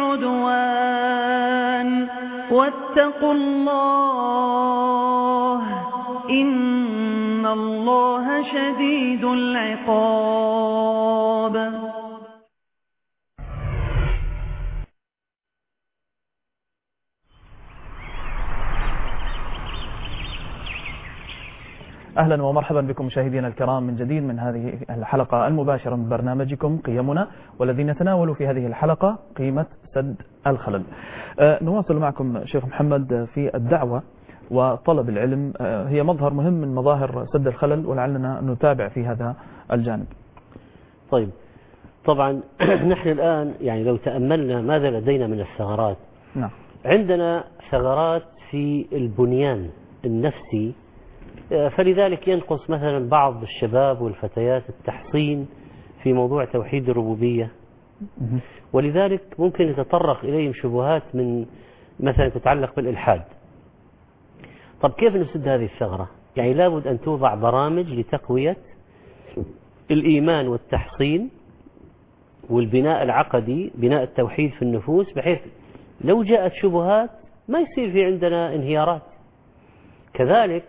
والعدوان واتقوا الله إن الله شديد العقاب. أهلا ومرحبا بكم مشاهدينا الكرام من جديد من هذه الحلقة المباشرة من برنامجكم قيمنا، والذي نتناول في هذه الحلقة قيمة سد الخلل. أه نواصل معكم شيخ محمد في الدعوة وطلب العلم، أه هي مظهر مهم من مظاهر سد الخلل، ولعلنا نتابع في هذا الجانب. طيب، طبعا نحن الآن يعني لو تأملنا ماذا لدينا من الثغرات. نعم. عندنا ثغرات في البنيان النفسي، فلذلك ينقص مثلا بعض الشباب والفتيات التحصين في موضوع توحيد الربوبية، ولذلك ممكن يتطرق إليهم شبهات من مثلا تتعلق بالإلحاد. طب كيف نسد هذه الثغرة؟ يعني لابد أن توضع برامج لتقوية الإيمان والتحصين والبناء العقدي، بناء التوحيد في النفوس، بحيث لو جاءت شبهات ما يصير في عندنا انهيارات. كذلك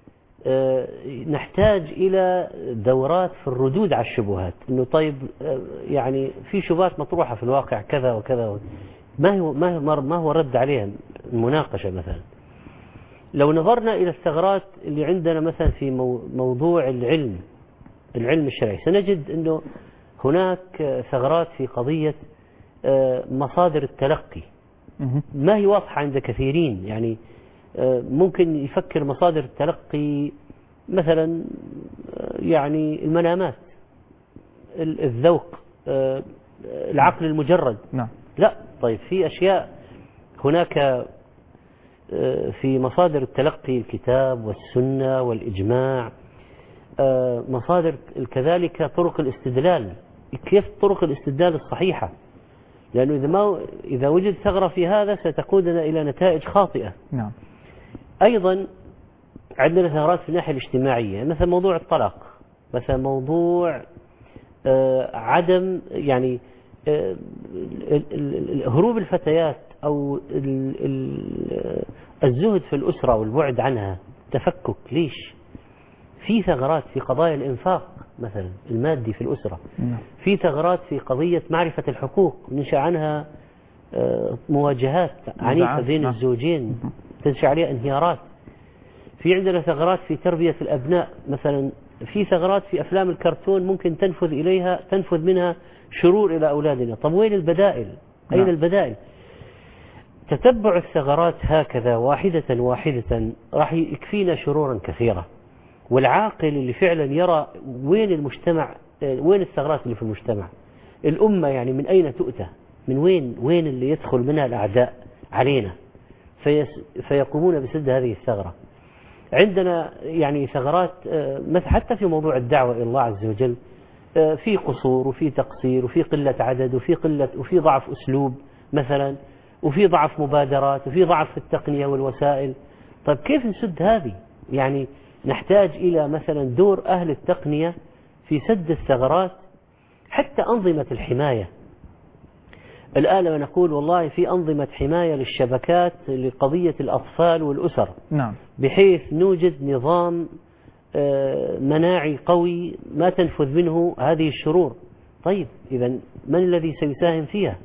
نحتاج إلى دورات في الردود على الشبهات، إنه طيب يعني في شبهات مطروحة في الواقع كذا وكذا، ما هو ما هو ما هو رد عليها، المناقشة مثلا. لو نظرنا إلى الثغرات اللي عندنا مثلا في موضوع العلم العلم الشرعي، سنجد إنه هناك ثغرات في قضية مصادر التلقي ما هي واضحة عند كثيرين. يعني ممكن يفكر مصادر التلقي مثلا يعني المنامات، الذوق، العقل المجرد. نعم. لا، طيب في أشياء هناك في مصادر التلقي، الكتاب والسنة والإجماع، مصادر كذلك طرق الاستدلال، كيف طرق الاستدلال الصحيحة، لأنه إذا ما إذا وجد ثغرة في هذا ستقودنا إلى نتائج خاطئة. نعم. أيضا عندنا ثغرات في الناحية الاجتماعية، مثل موضوع الطلاق، مثل موضوع آه عدم يعني آه هروب الفتيات أو الزهد في الأسرة والبعد عنها، تفكك. ليش؟ في ثغرات في قضايا الإنفاق مثلا المادي في الأسرة، في ثغرات في قضية معرفة الحقوق، ننشأ عنها آه مواجهات عنيفة بين الزوجين تنشأ عليها انهيارات. في عندنا ثغرات في تربية الأبناء، مثلا في ثغرات في أفلام الكرتون ممكن تنفذ إليها تنفذ منها شرور إلى أولادنا. طب وين البدائل؟ أين نعم. البدائل؟ تتبع الثغرات هكذا واحدة واحدة راح يكفينا شرورا كثيرة. والعاقل اللي فعلا يرى وين المجتمع، وين الثغرات اللي في المجتمع، الأمة يعني من أين تؤتى، من وين وين اللي يدخل منها الأعداء علينا، فيقومون بسد هذه الثغرة. عندنا يعني ثغرات حتى في موضوع الدعوة إلى الله عز وجل، في قصور وفي تقصير وفي قلة عدد وفي قلة وفي ضعف أسلوب مثلا، وفي ضعف مبادرات وفي ضعف في التقنية والوسائل. طيب كيف نسد هذه؟ يعني نحتاج إلى مثلا دور أهل التقنية في سد الثغرات حتى أنظمة الحماية. الآن لما نقول والله في أنظمة حماية للشبكات لقضية الأطفال والأسر، نعم، بحيث نوجد نظام مناعي قوي ما تنفذ منه هذه الشرور. طيب إذا من الذي سيساهم فيها؟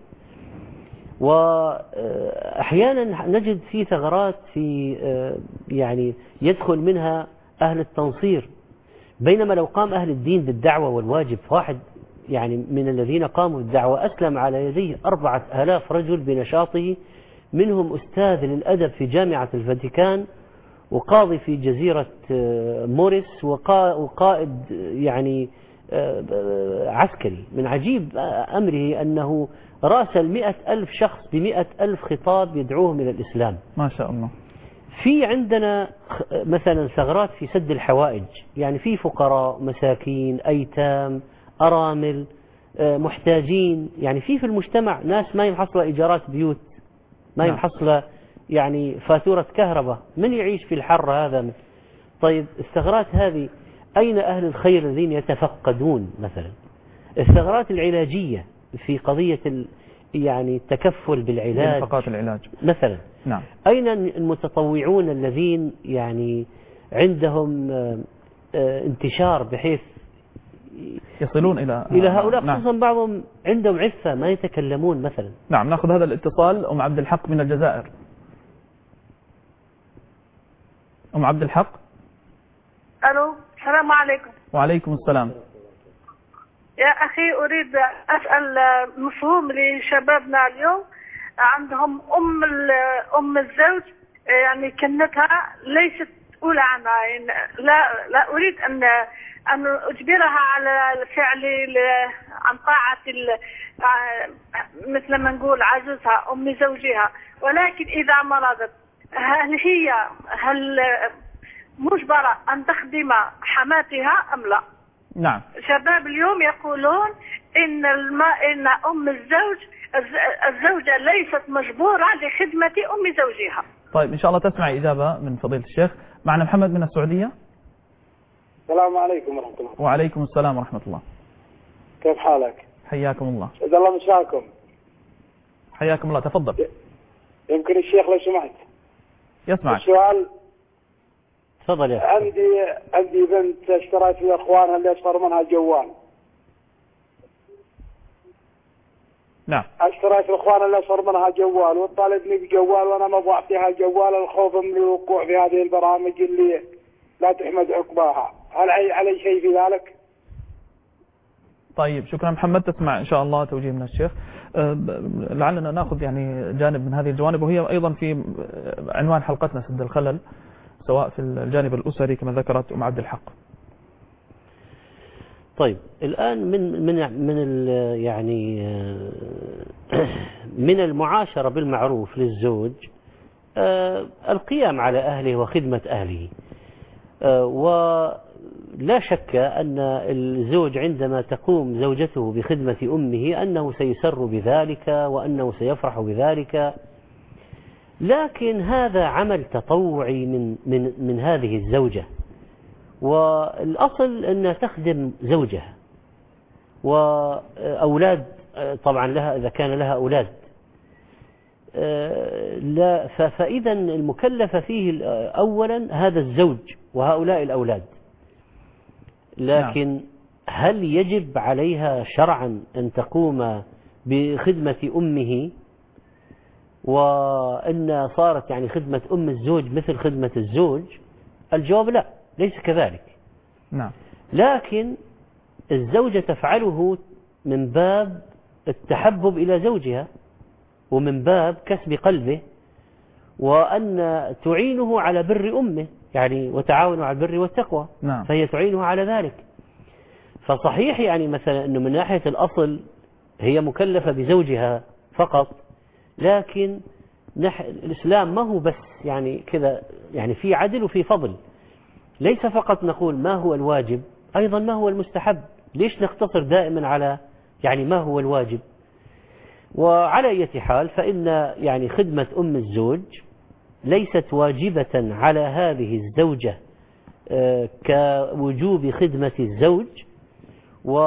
وأحيانا نجد في ثغرات في يعني يدخل منها أهل التنصير، بينما لو قام أهل الدين بالدعوة والواجب، واحد يعني من الذين قاموا بالدعوة أسلم على يديه أربعة آلاف رجل بنشاطه، منهم أستاذ للأدب في جامعة الفاتيكان، وقاضي في جزيرة موريس، وقائد يعني عسكري. من عجيب أمره أنه راسل مئة ألف شخص بمئة ألف خطاب يدعوهم إلى الإسلام. ما شاء الله. في عندنا مثلا ثغرات في سد الحوائج، يعني في فقراء مساكين أيتام أرامل محتاجين، يعني في في المجتمع ناس ما ينحصل إيجارات بيوت، ما ينحصل يعني فاتورة كهرباء، من يعيش في الحر هذا؟ طيب الثغرات هذه أين أهل الخير الذين يتفقدون؟ مثلا الثغرات العلاجية في قضية يعني التكفل بالعلاج، نفقات العلاج مثلا، نعم، أين المتطوعون الذين يعني عندهم انتشار بحيث يصلون إلى إلى هؤلاء؟ نعم. خصوصا بعضهم عندهم عفة ما يتكلمون مثلا. نعم، نأخذ هذا الاتصال. أم عبد الحق من الجزائر. أم عبد الحق. ألو، السلام عليكم. وعليكم السلام. يا أخي أريد أسأل مفهوم لشبابنا اليوم، عندهم أم أم الزوج يعني كنتها ليست أولى عنها، يعني لا لا أريد أن أن أجبرها على الفعل عن طاعة مثل ما نقول عجوزها أم زوجها، ولكن إذا مرضت هل هي هل مجبرة أن تخدم حماتها أم لا؟ نعم. شباب اليوم يقولون إن الماء إن أم الزوج الزوجة ليست مجبورة لخدمة أم زوجها. طيب إن شاء الله تسمع إجابة من فضيلة الشيخ. معنا محمد من السعودية. السلام عليكم ورحمة الله. وعليكم السلام ورحمة الله. كيف حالك؟ حياكم الله. جزا الله مساكم. حياكم الله، تفضل. يمكن الشيخ لو سمحت يسمعك. السؤال. تفضل يا عندي عندي بنت اشتريت في اخوانها اللي اصغر منها جوال. نعم. اشتريت الاخوان اللي اصغر منها جوال وطالبني بجوال وانا ما ابغى اعطيها الجوال الخوف من الوقوع في هذه البرامج اللي لا تحمد عقباها، هل علي شيء في ذلك؟ طيب شكرا محمد، تسمع إن شاء الله توجيه من الشيخ. لعلنا نأخذ يعني جانب من هذه الجوانب، وهي أيضا في عنوان حلقتنا سد الخلل، سواء في الجانب الأسري كما ذكرت أم عبد الحق. طيب الآن من من من يعني من المعاشرة بالمعروف للزوج القيام على أهله وخدمة أهله، ولا شك أن الزوج عندما تقوم زوجته بخدمة أمه أنه سيسر بذلك وأنه سيفرح بذلك، لكن هذا عمل تطوعي من من من هذه الزوجة، والأصل أنها تخدم زوجها وأولاد طبعا لها إذا كان لها أولاد، لا فإذا المكلف فيه أولا هذا الزوج وهؤلاء الأولاد، لكن هل يجب عليها شرعا أن تقوم بخدمة أمه، وأن صارت يعني خدمة أم الزوج مثل خدمة الزوج؟ الجواب لا، ليس كذلك. نعم. لكن الزوجة تفعله من باب التحبب إلى زوجها ومن باب كسب قلبه، وأن تعينه على بر أمه، يعني وتعاونوا على البر والتقوى. نعم. فهي تعينه على ذلك. فصحيح يعني مثلا أنه من ناحية الأصل هي مكلفة بزوجها فقط، لكن نح... الإسلام ما هو بس يعني كذا، يعني في عدل وفي فضل، ليس فقط نقول ما هو الواجب، أيضا ما هو المستحب. ليش نقتصر دائما على يعني ما هو الواجب؟ وعلى أي حال فإن يعني خدمة أم الزوج ليست واجبة على هذه الزوجة كوجوب خدمة الزوج، و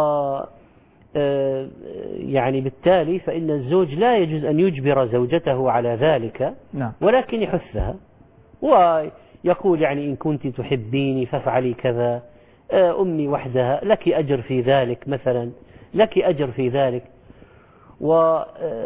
يعني بالتالي فإن الزوج لا يجوز أن يجبر زوجته على ذلك، نعم. ولكن يحثها ويقول يعني إن كنت تحبيني فافعلي كذا، أمي وحدها لك أجر في ذلك مثلا، لك أجر في ذلك. وبعض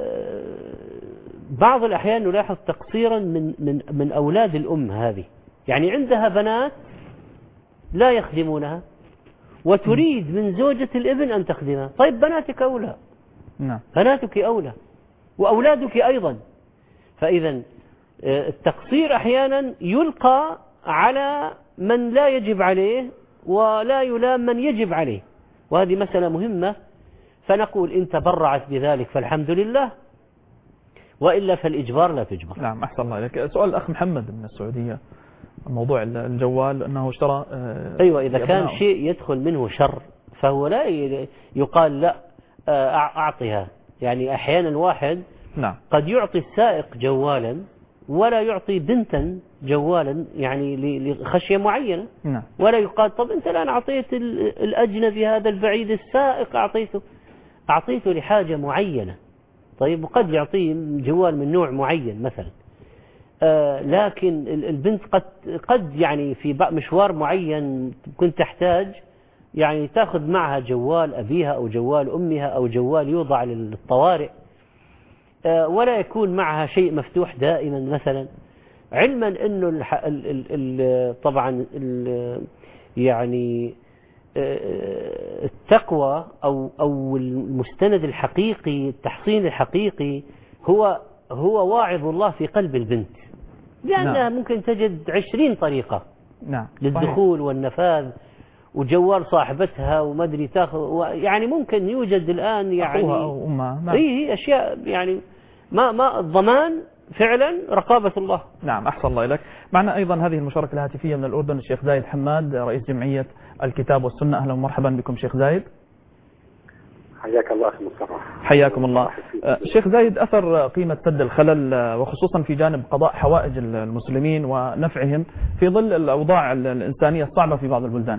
الأحيان نلاحظ تقصيرا من, من, من أولاد الأم هذه، يعني عندها بنات لا يخدمونها وتريد من زوجة الابن أن تخدمها. طيب بناتك أولى، نعم. بناتك أولى وأولادك أيضا. فإذا التقصير أحيانا يلقى على من لا يجب عليه ولا يلام من يجب عليه، وهذه مسألة مهمة. فنقول إن تبرعت بذلك فالحمد لله، وإلا فالإجبار لا تجبر. نعم أحسن الله إليك. سؤال الأخ محمد من السعودية، موضوع الجوال أنه اشترى. أيوة، إذا كان شيء يدخل منه شر فهو لا يقال لا أعطيها. يعني أحيانا واحد نعم. قد يعطي السائق جوالا ولا يعطي بنتا جوالا، يعني لخشية معينة. نعم. ولا يقال طب أنت الآن أعطيت الأجنبي هذا البعيد السائق أعطيته أعطيته لحاجة معينة. طيب وقد يعطيه جوال من نوع معين مثلا، آه لكن البنت قد قد يعني في مشوار معين كنت تحتاج يعني تأخذ معها جوال أبيها أو جوال أمها أو جوال يوضع للطوارئ، آه ولا يكون معها شيء مفتوح دائما مثلا، علما أنه ال ال ال طبعا ال يعني التقوى أو أو المستند الحقيقي، التحصين الحقيقي هو هو واعظ الله في قلب البنت، لأنها نعم. ممكن تجد عشرين طريقة نعم. للدخول والنفاذ، وجوال صاحبتها ومدري تاخذ، يعني ممكن يوجد الآن يعني أخوها أو أمها. نعم. هي أشياء يعني ما ما الضمان فعلا رقابة الله. نعم أحسن الله إليك. معنا أيضا هذه المشاركة الهاتفية من الأردن الشيخ زايد حماد رئيس جمعية الكتاب والسنة. أهلا ومرحبا بكم شيخ زايد. حياك الله أخي مصطفى. حياكم الله. شيخ زايد، أثر قيمة سد الخلل وخصوصا في جانب قضاء حوائج المسلمين ونفعهم في ظل الأوضاع الإنسانية الصعبة في بعض البلدان.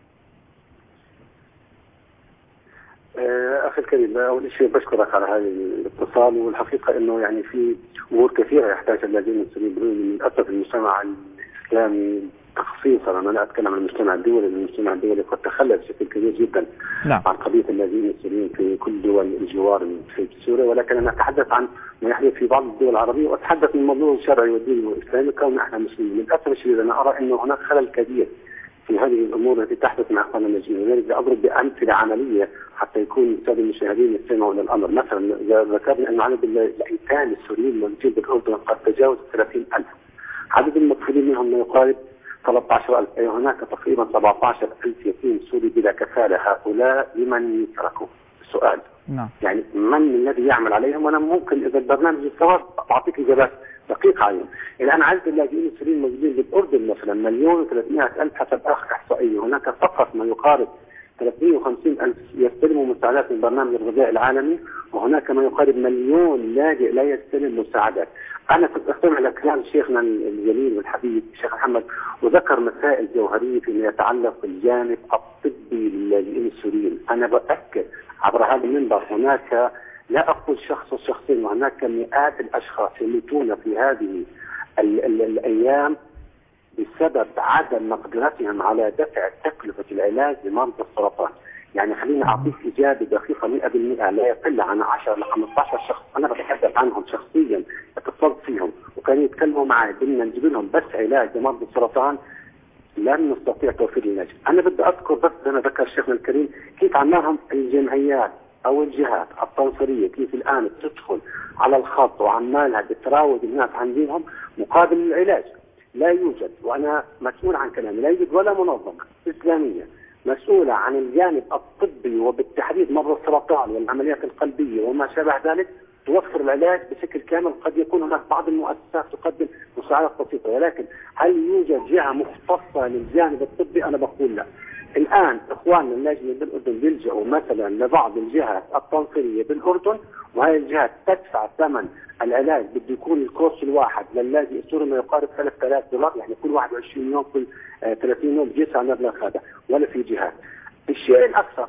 أخي الكريم، أول شيء بشكرك على هذا الاتصال، والحقيقة أنه يعني في أمور كثيرة يحتاج اللاجئين المسلمين للأسف المجتمع الإسلامي تخصيصا. أنا لا أتكلم عن المجتمع الدولي، المجتمع الدولي قد تخلى بشكل كبير جدا نعم. عن قضية اللاجئين المسلمين في كل دول الجوار في سوريا، ولكن أنا أتحدث عن ما يحدث في بعض الدول العربية، وأتحدث من الموضوع الشرعي والديني والإسلامي كون احنا مسلمين. للأسف الشديد أنا أرى أنه هناك خلل كبير في هذه الأمور التي تحدث مع أخواننا اللاجئين، ولذلك أضرب بأمثلة عملية حتى يكون السادة المشاهدين يستمعوا للأمر. مثلا ذكرنا أن عدد الإنسان السوريين الموجودين بالأردن قد تجاوز ثلاثين ألف، عدد المقفولين منهم ما يقارب ثلاثة عشر ألف، أي هناك تقريبا سبعة عشر ألف يتيم سوري بلا كفالة. هؤلاء لمن يتركوا؟ السؤال نعم. يعني من الذي يعمل عليهم؟ وأنا ممكن إذا البرنامج الصواب أعطيك إجابات دقيقة عليهم. الآن عدد اللاجئين السوريين الموجودين بالأردن مثلا مليون وثلاثمائة ألف حسب آخر إحصائية، هناك فقط ما يقارب ثلاثمائة وخمسين ألف يستلموا مساعدات من برنامج الغذاء العالمي، وهناك ما يقارب مليون لاجئ لا يستلم مساعدات. أنا كنت أستمع لكلام شيخنا الجليل والحبيب الشيخ محمد، وذكر مسائل جوهرية فيما يتعلق بالجانب الطبي للاجئين السوريين. أنا بأكد عبر هذا المنبر هناك لا أقول شخص وشخصين، وهناك مئات الأشخاص يموتون في هذه ال ال الأيام بسبب عدم مقدرتهم على دفع تكلفة العلاج لمرضى السرطان. يعني خليني أعطيك إجابة دقيقة مئة بالمئة، لا يقل عن عشرة لخمسة عشر شخص أنا بتحدث عنهم شخصيا، اتصلت فيهم وكانوا يتكلموا معي بدنا نجيب لهم بس علاج لمرضى السرطان لن نستطيع توفير العلاج. أنا بدي أذكر بس أنا ذكر شيخنا الكريم كيف عملهم الجمعيات أو الجهات التنصيرية، كيف الآن بتدخل على الخط وعمالها بتراود الناس عن دينهم مقابل العلاج. لا يوجد، وأنا مسؤول عن كلامي، لا يوجد ولا منظمة إسلامية مسؤولة عن الجانب الطبي وبالتحديد مرضى السرطان والعمليات القلبية وما شابه ذلك توفر العلاج بشكل كامل. قد يكون هناك بعض المؤسسات تقدم مساعدات بسيطة، ولكن هل يوجد جهة مختصة للجانب الطبي؟ أنا بقول لا. الآن إخواننا اللاجئين بالأردن يلجأوا مثلا لبعض الجهات التنصيرية بالأردن، وهذه الجهات تدفع ثمن العلاج. بده يكون الكورس الواحد للاجئ السوري ما يقارب ثلاثة آلاف دولار، يعني كل واحد وعشرين يوم كل ثلاثين يوم بيدفع المبلغ هذا، ولا في جهات. الشيء الأكثر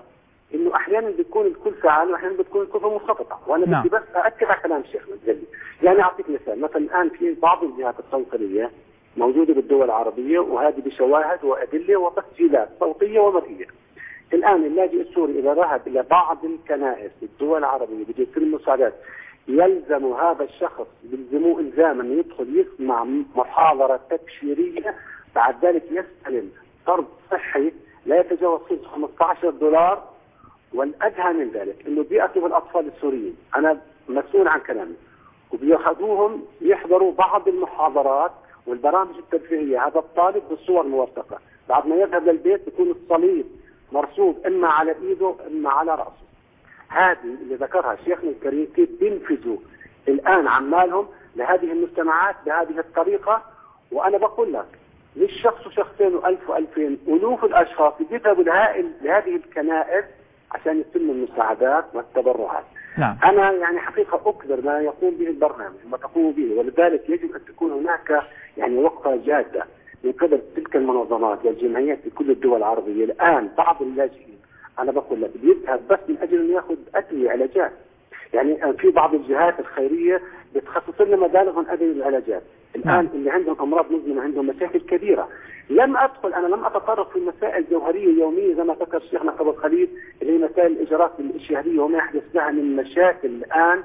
انه احيانا بتكون الكلفه عاليه واحيانا بتكون الكلفه منخفضه، وانا نعم. بدي بس ااكد على كلام الشيخ متجلي. يعني اعطيك مثال، مثلا الان في بعض الجهات الصوتيه موجوده بالدول العربيه، وهذه بشواهد وادله وتسجيلات صوتيه ومرئيه. الان اللاجئ السوري اذا ذهب الى بعض الكنائس بالدول العربيه بده يتم المساعدات، يلزم هذا الشخص بيلزموه الزاما انه يدخل يسمع محاضره تبشيريه، بعد ذلك يستلم قرض صحي لا يتجاوز خمسة عشر دولار. والادهى من ذلك انه بيأتوا الاطفال السوريين، انا مسؤول عن كلامي، وبياخذوهم يحضروا بعض المحاضرات والبرامج الترفيهيه، هذا الطالب بالصور موثقه، بعد ما يذهب للبيت بيكون الصليب مرصوب اما على ايده اما على راسه. هذه اللي ذكرها شيخنا الكريم كيف بينفذوا الان عمالهم لهذه المجتمعات بهذه الطريقه. وانا بقول لك مش شخص وشخصين والف والفين، الوف الاشخاص بيذهبوا لهذه الكنائس عشان يتم المساعدات والتبرعات. نعم. انا يعني حقيقه اقدر ما يقوم به البرنامج وما تقوم به، ولذلك يجب ان تكون هناك يعني وقفه جاده من قبل تلك المنظمات والجمعيات في كل الدول العربيه. الان بعض اللاجئين انا بقول لك بيذهب بس من اجل انه ياخذ ادويه علاجات، يعني في بعض الجهات الخيريه بتخصص لنا مبالغ من ادويه العلاجات. الان نعم. اللي عندهم امراض مزمنه عندهم مشاكل كبيره. لم ادخل انا لم اتطرق في المسائل الجوهريه يوميه زي ما ذكر شيخنا قبل قليل، اللي هي مسائل الاجراءات الشهريه وما يحدث لها من مشاكل الان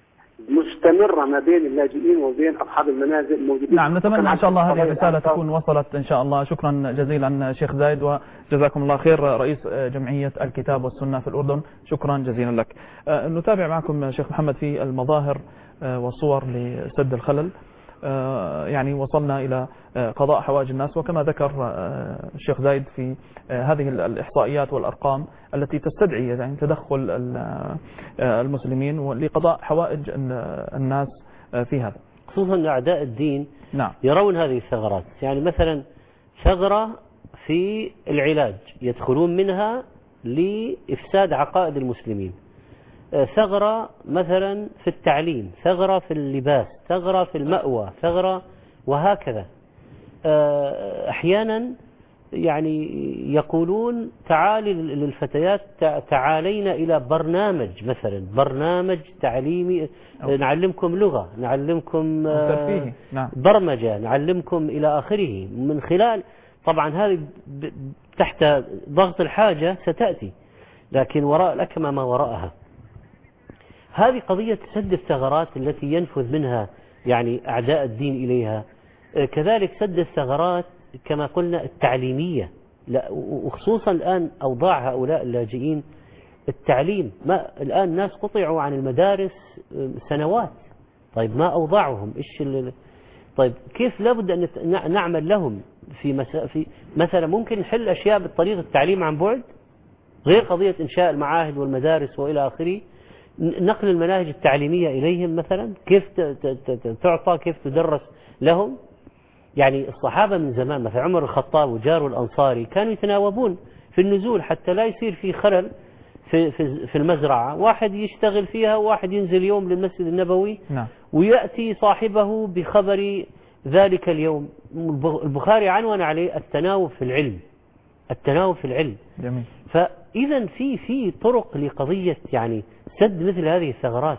مستمره ما بين اللاجئين وبين اصحاب المنازل الموجودين. نعم، نتمنى ان شاء الله هذه الرساله تكون وصلت ان شاء الله. شكرا جزيلا شيخ زايد، وجزاكم الله خير رئيس جمعيه الكتاب والسنه في الاردن، شكرا جزيلا لك. نتابع معكم شيخ محمد في المظاهر والصور لسد الخلل. يعني وصلنا إلى قضاء حوائج الناس، وكما ذكر الشيخ زايد في هذه الإحصائيات والأرقام التي تستدعي يعني تدخل المسلمين لقضاء حوائج الناس في هذا، خصوصا أعداء الدين. نعم. يرون هذه الثغرات، يعني مثلا ثغرة في العلاج يدخلون منها لإفساد عقائد المسلمين، ثغرة مثلا في التعليم، ثغرة في اللباس، ثغرة في المأوى، ثغرة، وهكذا. أحيانا يعني يقولون تعالي للفتيات تعالين إلى برنامج، مثلا برنامج تعليمي نعلمكم لغة، نعلمكم ترفيهي، نعم. برمجة، نعلمكم إلى آخره، من خلال طبعا هذه تحت ضغط الحاجة ستأتي، لكن وراء الأكمة ما وراءها. هذه قضية سد الثغرات التي ينفذ منها يعني أعداء الدين إليها. كذلك سد الثغرات كما قلنا التعليمية، لا وخصوصا الآن أوضاع هؤلاء اللاجئين التعليم، ما الآن ناس قطعوا عن المدارس سنوات، طيب ما أوضاعهم إيش اللي طيب كيف لابد أن نعمل لهم في, مسا في مثلا ممكن نحل أشياء بالطريقة التعليم عن بعد، غير قضية إنشاء المعاهد والمدارس وإلى آخره، نقل المناهج التعليمية إليهم مثلا، كيف تعطى، كيف تدرس لهم. يعني الصحابة من زمان مثلا عمر الخطاب وجاره الأنصاري كانوا يتناوبون في النزول حتى لا يصير في خلل في, في, في المزرعة، واحد يشتغل فيها وواحد ينزل يوم للمسجد النبوي. نعم. ويأتي صاحبه بخبر ذلك اليوم. البخاري عنون عليه التناوب في العلم، التناوب في العلم. جميل. فإذا في في طرق لقضية يعني سد مثل هذه الثغرات.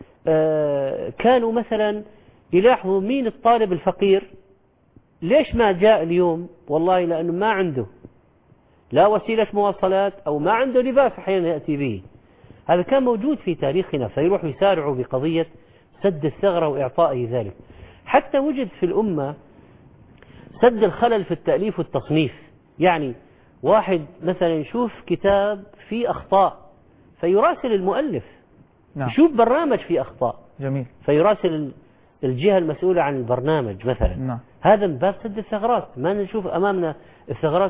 آه كانوا مثلا يلاحظوا مين الطالب الفقير، ليش ما جاء اليوم؟ والله لأنه ما عنده لا وسيلة مواصلات أو ما عنده لباس أحيانا يأتي به. هذا كان موجود في تاريخنا، فيروحوا يسارعوا بقضية سد الثغرة وإعطائه ذلك. حتى وجد في الأمة سد الخلل في التأليف والتصنيف، يعني واحد مثلا يشوف كتاب فيه أخطاء فيراسل المؤلف. نعم. يشوف برنامج فيه أخطاء. جميل. فيراسل الجهة المسؤولة عن البرنامج مثلا. نعم. هذا من باب سد الثغرات، ما نشوف أمامنا الثغرات.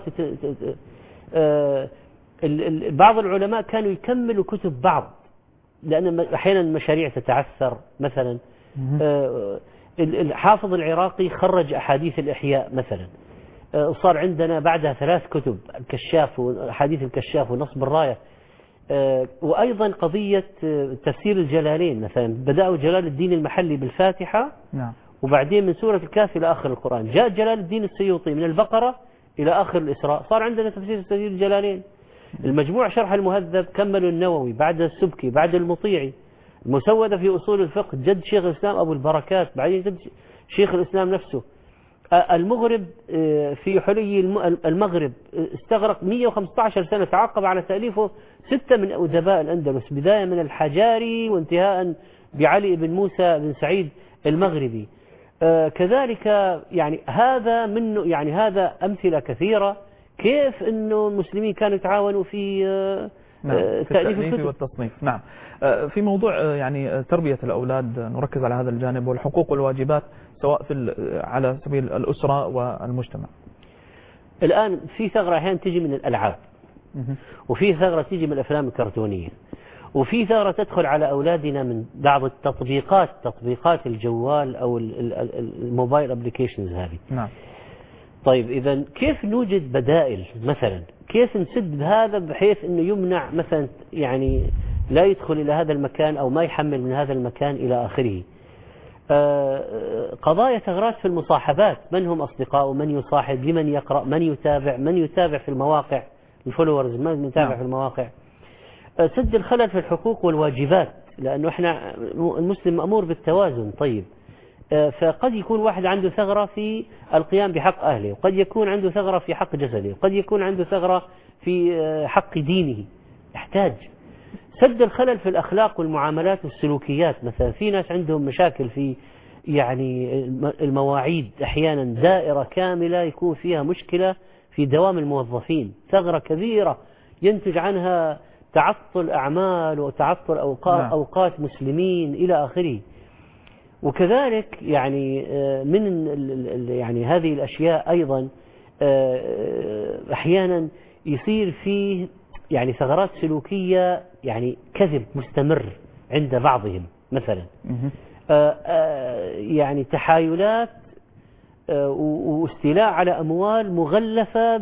آه بعض العلماء كانوا يكملوا كتب بعض لأن أحيانا المشاريع تتعثر مثلا. آه الحافظ العراقي خرج أحاديث الإحياء مثلا، آه صار عندنا بعدها ثلاث كتب، الكشاف وأحاديث الكشاف ونصب الراية. آه وأيضا قضية تفسير الجلالين مثلا، بدأوا جلال الدين المحلي بالفاتحة. نعم. وبعدين من سورة الكهف إلى آخر القرآن. جاء جلال الدين السيوطي من البقرة إلى آخر الإسراء، صار عندنا تفسير تفسير الجلالين. المجموع شرح المهذب كملوا النووي، بعد السبكي، بعد المطيعي. المسودة في أصول الفقه جد شيخ الإسلام أبو البركات، بعدين جد شيخ الإسلام نفسه. المغرب في حلي المغرب استغرق مئة وخمسة عشر سنة، تعاقب على تأليفه ستة من أدباء الأندلس، بداية من الحجاري وانتهاء بعلي بن موسى بن سعيد المغربي. كذلك يعني هذا منه، يعني هذا أمثلة كثيرة كيف أنه المسلمين كانوا يتعاونوا في نعم في التأليف والتصنيف. نعم. في موضوع يعني تربية الأولاد نركز على هذا الجانب والحقوق والواجبات سواء في على سبيل الأسرة والمجتمع. الآن في ثغرة أحيانا تيجي من الألعاب، وفي ثغرة تيجي من الأفلام الكرتونية، وفي ثغرة تدخل على أولادنا من بعض التطبيقات، تطبيقات الجوال أو الموبايل أبليكيشنز هذه. نعم. طيب إذا كيف نوجد بدائل مثلا؟ كيف نسد هذا بحيث أنه يمنع مثلا يعني لا يدخل إلى هذا المكان أو ما يحمل من هذا المكان إلى آخره؟ قضايا ثغرات في المصاحبات، من هم أصدقاء، من يصاحب، لمن يقرأ، من يتابع، من يتابع في المواقع، الفولورز، من يتابع في المواقع. سد الخلل في الحقوق والواجبات، لأنه إحنا المسلم مأمور بالتوازن. طيب فقد يكون واحد عنده ثغرة في القيام بحق أهله، وقد يكون عنده ثغرة في حق جسده، وقد يكون عنده ثغرة في حق دينه. يحتاج سد الخلل في الأخلاق والمعاملات والسلوكيات. مثلا في ناس عندهم مشاكل في يعني المواعيد، أحيانا دائرة كاملة يكون فيها مشكلة في دوام الموظفين، ثغرة كبيرة ينتج عنها تعطل أعمال وتعطل أوقات, أوقات مسلمين إلى آخره. وكذلك يعني من يعني هذه الأشياء أيضا أحيانا يصير فيه يعني ثغرات سلوكية، يعني كذب مستمر عند بعضهم مثلا، يعني تحايلات واستيلاء على أموال مغلفة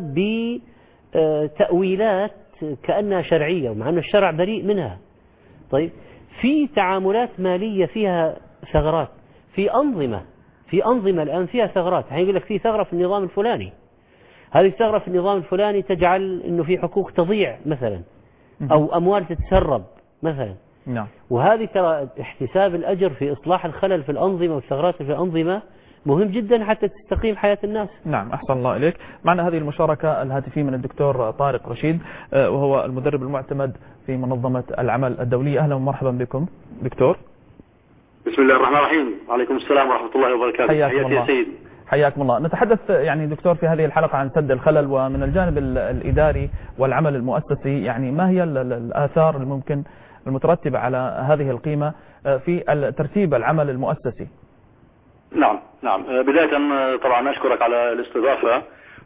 بتأويلات كأنها شرعية ومع أن الشرع بريء منها. طيب في تعاملات مالية فيها ثغرات، في أنظمة في أنظمة الآن فيها ثغرات. هيقول لك في ثغرة في النظام الفلاني، هذه الثغرة في النظام الفلاني تجعل أنه في حقوق تضيع مثلا، أو أموال تتسرب مثلا. نعم. وهذه ترى احتساب الأجر في إصلاح الخلل في الأنظمة والثغرات في الأنظمة مهم جدا حتى تستقيم حياة الناس. نعم أحسن الله إليك. معنا هذه المشاركة الهاتفية من الدكتور طارق رشيد، وهو المدرب المعتمد في منظمة العمل الدولية. أهلا ومرحبا بكم دكتور. بسم الله الرحمن الرحيم. وعليكم السلام ورحمة الله وبركاته. حياكم الله. يا سيد. حياكم الله. نتحدث يعني دكتور في هذه الحلقة عن سد الخلل، ومن الجانب الإداري والعمل المؤسسي يعني ما هي الآثار الممكن المترتبة على هذه القيمة في ترتيب العمل المؤسسي؟ نعم نعم بداية طبعا أشكرك على الاستضافة،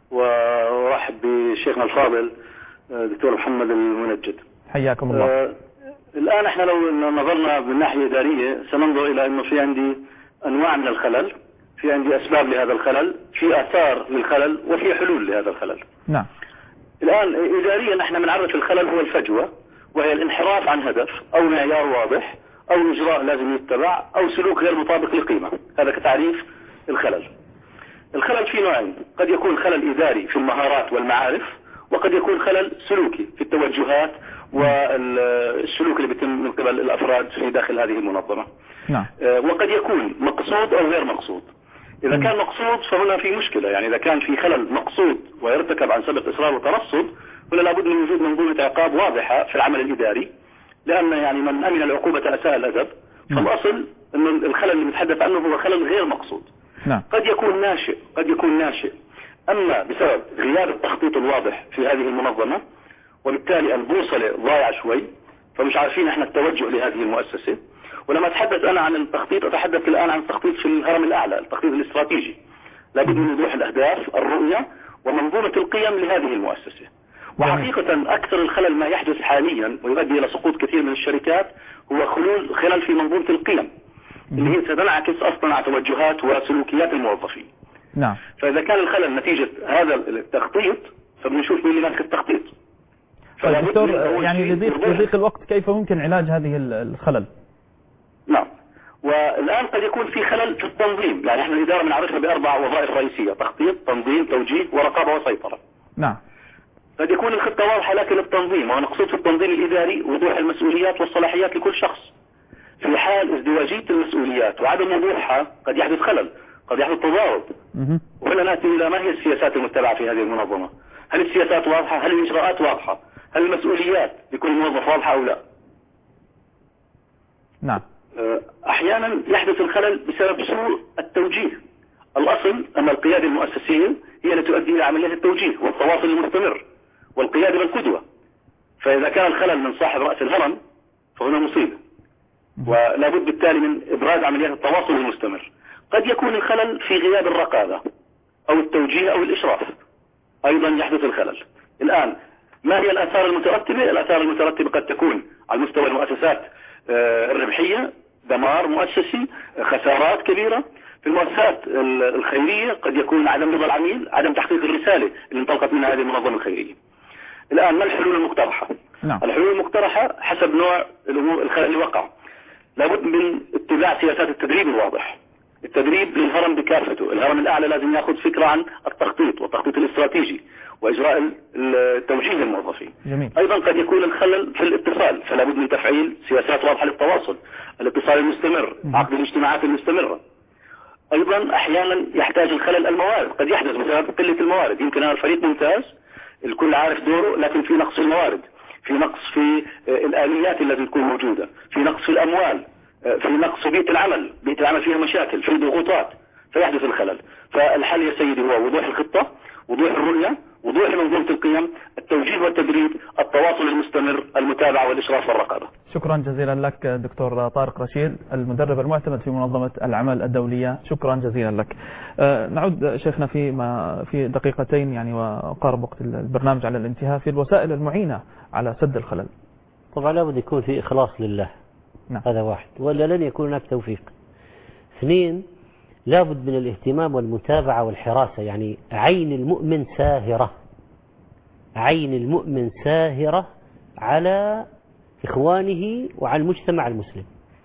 وأرحب بشيخنا الفاضل دكتور محمد المنجد. حياكم الله. آه الآن احنا لو نظرنا بالناحية الإدارية سننظر إلى أنه في عندي أنواع من الخلل، في عندي أسباب لهذا الخلل، في آثار للخلل، وفي حلول لهذا الخلل. نعم. الآن إداريا احنا بنعرف الخلل هو الفجوة، وهي الانحراف عن هدف أو معيار واضح أو إجراء لازم يتبع أو سلوك غير مطابق لقيمة. هذا كتعريف الخلل. الخلل في نوعين، قد يكون خلل إداري في المهارات والمعارف، وقد يكون خلل سلوكي في التوجهات والسلوك اللي بيتم من قبل الأفراد في داخل هذه المنظمة. نعم. وقد يكون مقصود أو غير مقصود. إذا كان مقصود فهنا في مشكلة، يعني إذا كان في خلل مقصود ويرتكب عن سبق إصرار وترصد، ولا لابد من وجود منظومة عقاب واضحة في العمل الإداري، لأن يعني من أمن العقوبة أساء الأدب. فالأصل أن الخلل اللي نتحدث عنه هو خلل غير مقصود. نعم. قد يكون ناشئ قد يكون ناشئ أما بسبب غياب التخطيط الواضح في هذه المنظمة، وبالتالي البوصلة ضايعة شوي، فمش عارفين احنا التوجه لهذه المؤسسة. ولما أتحدث أنا عن التخطيط أتحدث الآن عن التخطيط في الهرم الأعلى، التخطيط الاستراتيجي. لابد من وضوح الأهداف، الرؤية، ومنظومة القيم لهذه المؤسسة. وحقيقة أكثر الخلل ما يحدث حاليا ويؤدي إلى سقوط كثير من الشركات هو خلول خلل في منظومة القيم، اللي هي ستنعكس أصلا على توجهات وسلوكيات الموظفين. نعم. فإذا كان الخلل نتيجة هذا التخطيط فبنشوف مين اللي ماسك التخطيط. دكتور يعني لضيق لضيق الوقت كيف ممكن علاج هذه الخلل؟ نعم. والآن قد يكون في خلل في التنظيم، يعني احنا الإدارة بنعرفها بأربع وظائف رئيسية: تخطيط، تنظيم، توجيه، ورقابة وسيطرة. نعم. قد يكون الخطة واضحة لكن التنظيم، وأنا أقصد في التنظيم الإداري وضوح المسؤوليات والصلاحيات لكل شخص. في حال ازدواجية المسؤوليات وعدم وضوحها قد يحدث خلل، قد يحدث تضارب. وهنا نأتي إلى ما هي السياسات المتبعة في هذه المنظمة؟ هل السياسات واضحة؟ هل الإجراءات واضحة؟ هل المسؤوليات لكل موظف واضحة أو لا؟ نعم. أحيانا يحدث الخلل بسبب سوء التوجيه. الأصل أن القيادة المؤسسية هي التي تؤدي إلى عمليات التوجيه والتواصل المستمر والقيادة بالقدوة. فإذا كان الخلل من صاحب رأس الهرم فهنا مصيبة، ولا بد بالتالي من إبراز عمليات التواصل المستمر. قد يكون الخلل في غياب الرقابة أو التوجيه أو الإشراف، أيضا يحدث الخلل. الآن ما هي الآثار المترتبة؟ الآثار المترتبة قد تكون على مستوى المؤسسات الربحية، دمار مؤسسي، خسارات كبيرة. في المؤسسات الخيرية قد يكون عدم رضا العميل، عدم تحقيق الرسالة اللي انطلقت منها هذه المنظمة الخيرية. الآن ما الحلول المقترحة؟ نعم. الحلول المقترحة حسب نوع الأمور الخلل اللي وقع. لابد من اتباع سياسات التدريب الواضح. التدريب للهرم بكافته. الهرم الأعلى لازم يأخذ فكرة عن التخطيط والتخطيط الاستراتيجي وإجراء التوجيه للموظفين. جميل. أيضا قد يكون الخلل في الاتصال، فلا بد من تفعيل سياسات واضحة للتواصل، الاتصال المستمر، عقد الاجتماعات المستمرة. أيضا أحيانا يحتاج الخلل الموارد، قد يحدث بسبب قلة الموارد. يمكن هذا الفريق ممتاز، الكل عارف دوره، لكن في نقص الموارد، في نقص في الآليات التي تكون موجودة، في نقص في الأموال، في نقص في بيئة العمل، بيئة العمل فيها مشاكل، في ضغوطات، فيحدث الخلل. فالحل يا سيدي هو وضوح الخطة، وضوح الرؤية، وضوح منظومة القيم، التوجيه والتدريب، التواصل المستمر، المتابعة والإشراف والرقابة. شكرا جزيلا لك دكتور طارق رشيد، المدرب المعتمد في منظمة العمل الدولية. شكرا جزيلا لك. أه نعود شيخنا في ما في دقيقتين يعني وقارب وقت البرنامج على الانتهاء، في الوسائل المعينة على سد الخلل. طبعا لابد يكون في إخلاص لله. نعم. هذا واحد، ولا لن يكون هناك توفيق. اثنين، لابد من الاهتمام والمتابعة والحراسة. يعني عين المؤمن ساهرة، عين المؤمن ساهرة على إخوانه وعلى المجتمع المسلم.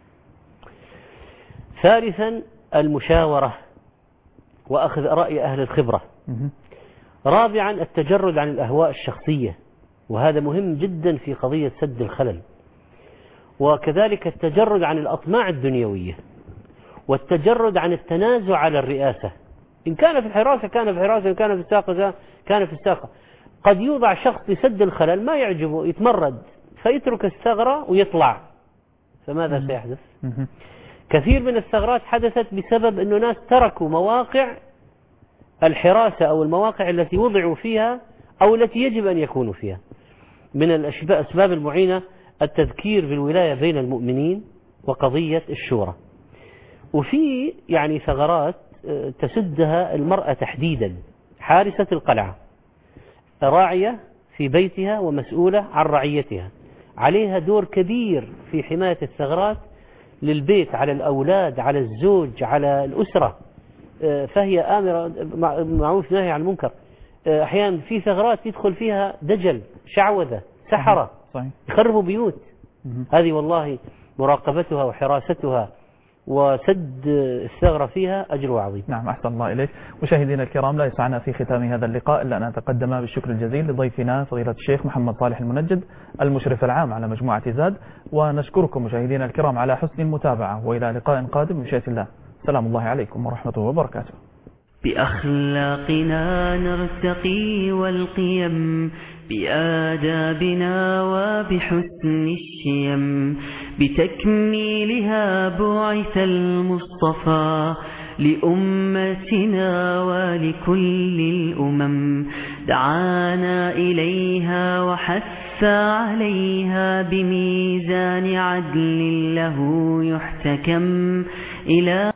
ثالثا، المشاورة وأخذ رأي أهل الخبرة. رابعا، التجرد عن الأهواء الشخصية، وهذا مهم جدا في قضية سد الخلل. وكذلك التجرد عن الأطماع الدنيوية، والتجرد عن التنازع على الرئاسة. إن كان في الحراسة كان في الحراسة، إن كان في الساقة كان في الساقة. قد يوضع شخص لسد الخلل ما يعجبه، يتمرد فيترك الثغرة ويطلع، فماذا سيحدث؟ كثير من الثغرات حدثت بسبب أنه ناس تركوا مواقع الحراسة أو المواقع التي وضعوا فيها أو التي يجب أن يكونوا فيها. من الأسباب المعينة التذكير بالولاية بين المؤمنين وقضية الشورى. وفي يعني ثغرات تسدها المرأة تحديدا، حارسة القلعة، راعية في بيتها ومسؤولة عن رعيتها، عليها دور كبير في حماية الثغرات للبيت، على الأولاد، على الزوج، على الأسرة. فهي آمرة معروف ناهي عن المنكر. أحيانا في ثغرات يدخل فيها دجل، شعوذة، سحرة، يخربوا بيوت. هذه والله مراقبتها وحراستها وسد الثغرة فيها أجر عظيم. نعم، أحسن الله إليك. مشاهدينا الكرام، لا يسعنا في ختام هذا اللقاء إلا أن نتقدم بالشكر الجزيل لضيفنا فضيلة الشيخ محمد صالح المنجد، المشرف العام على مجموعة زاد. ونشكركم مشاهدينا الكرام على حسن المتابعة، وإلى لقاء قادم بمشيئة الله. سلام الله عليكم ورحمة الله وبركاته. بأخلاقنا نرتقي والقيم، بآدابنا وبحسن الشيم، بتكميلها بعث المصطفى لأمتنا ولكل الأمم. دعانا إليها وحث عليها بميزان عدل له يحتكم إلى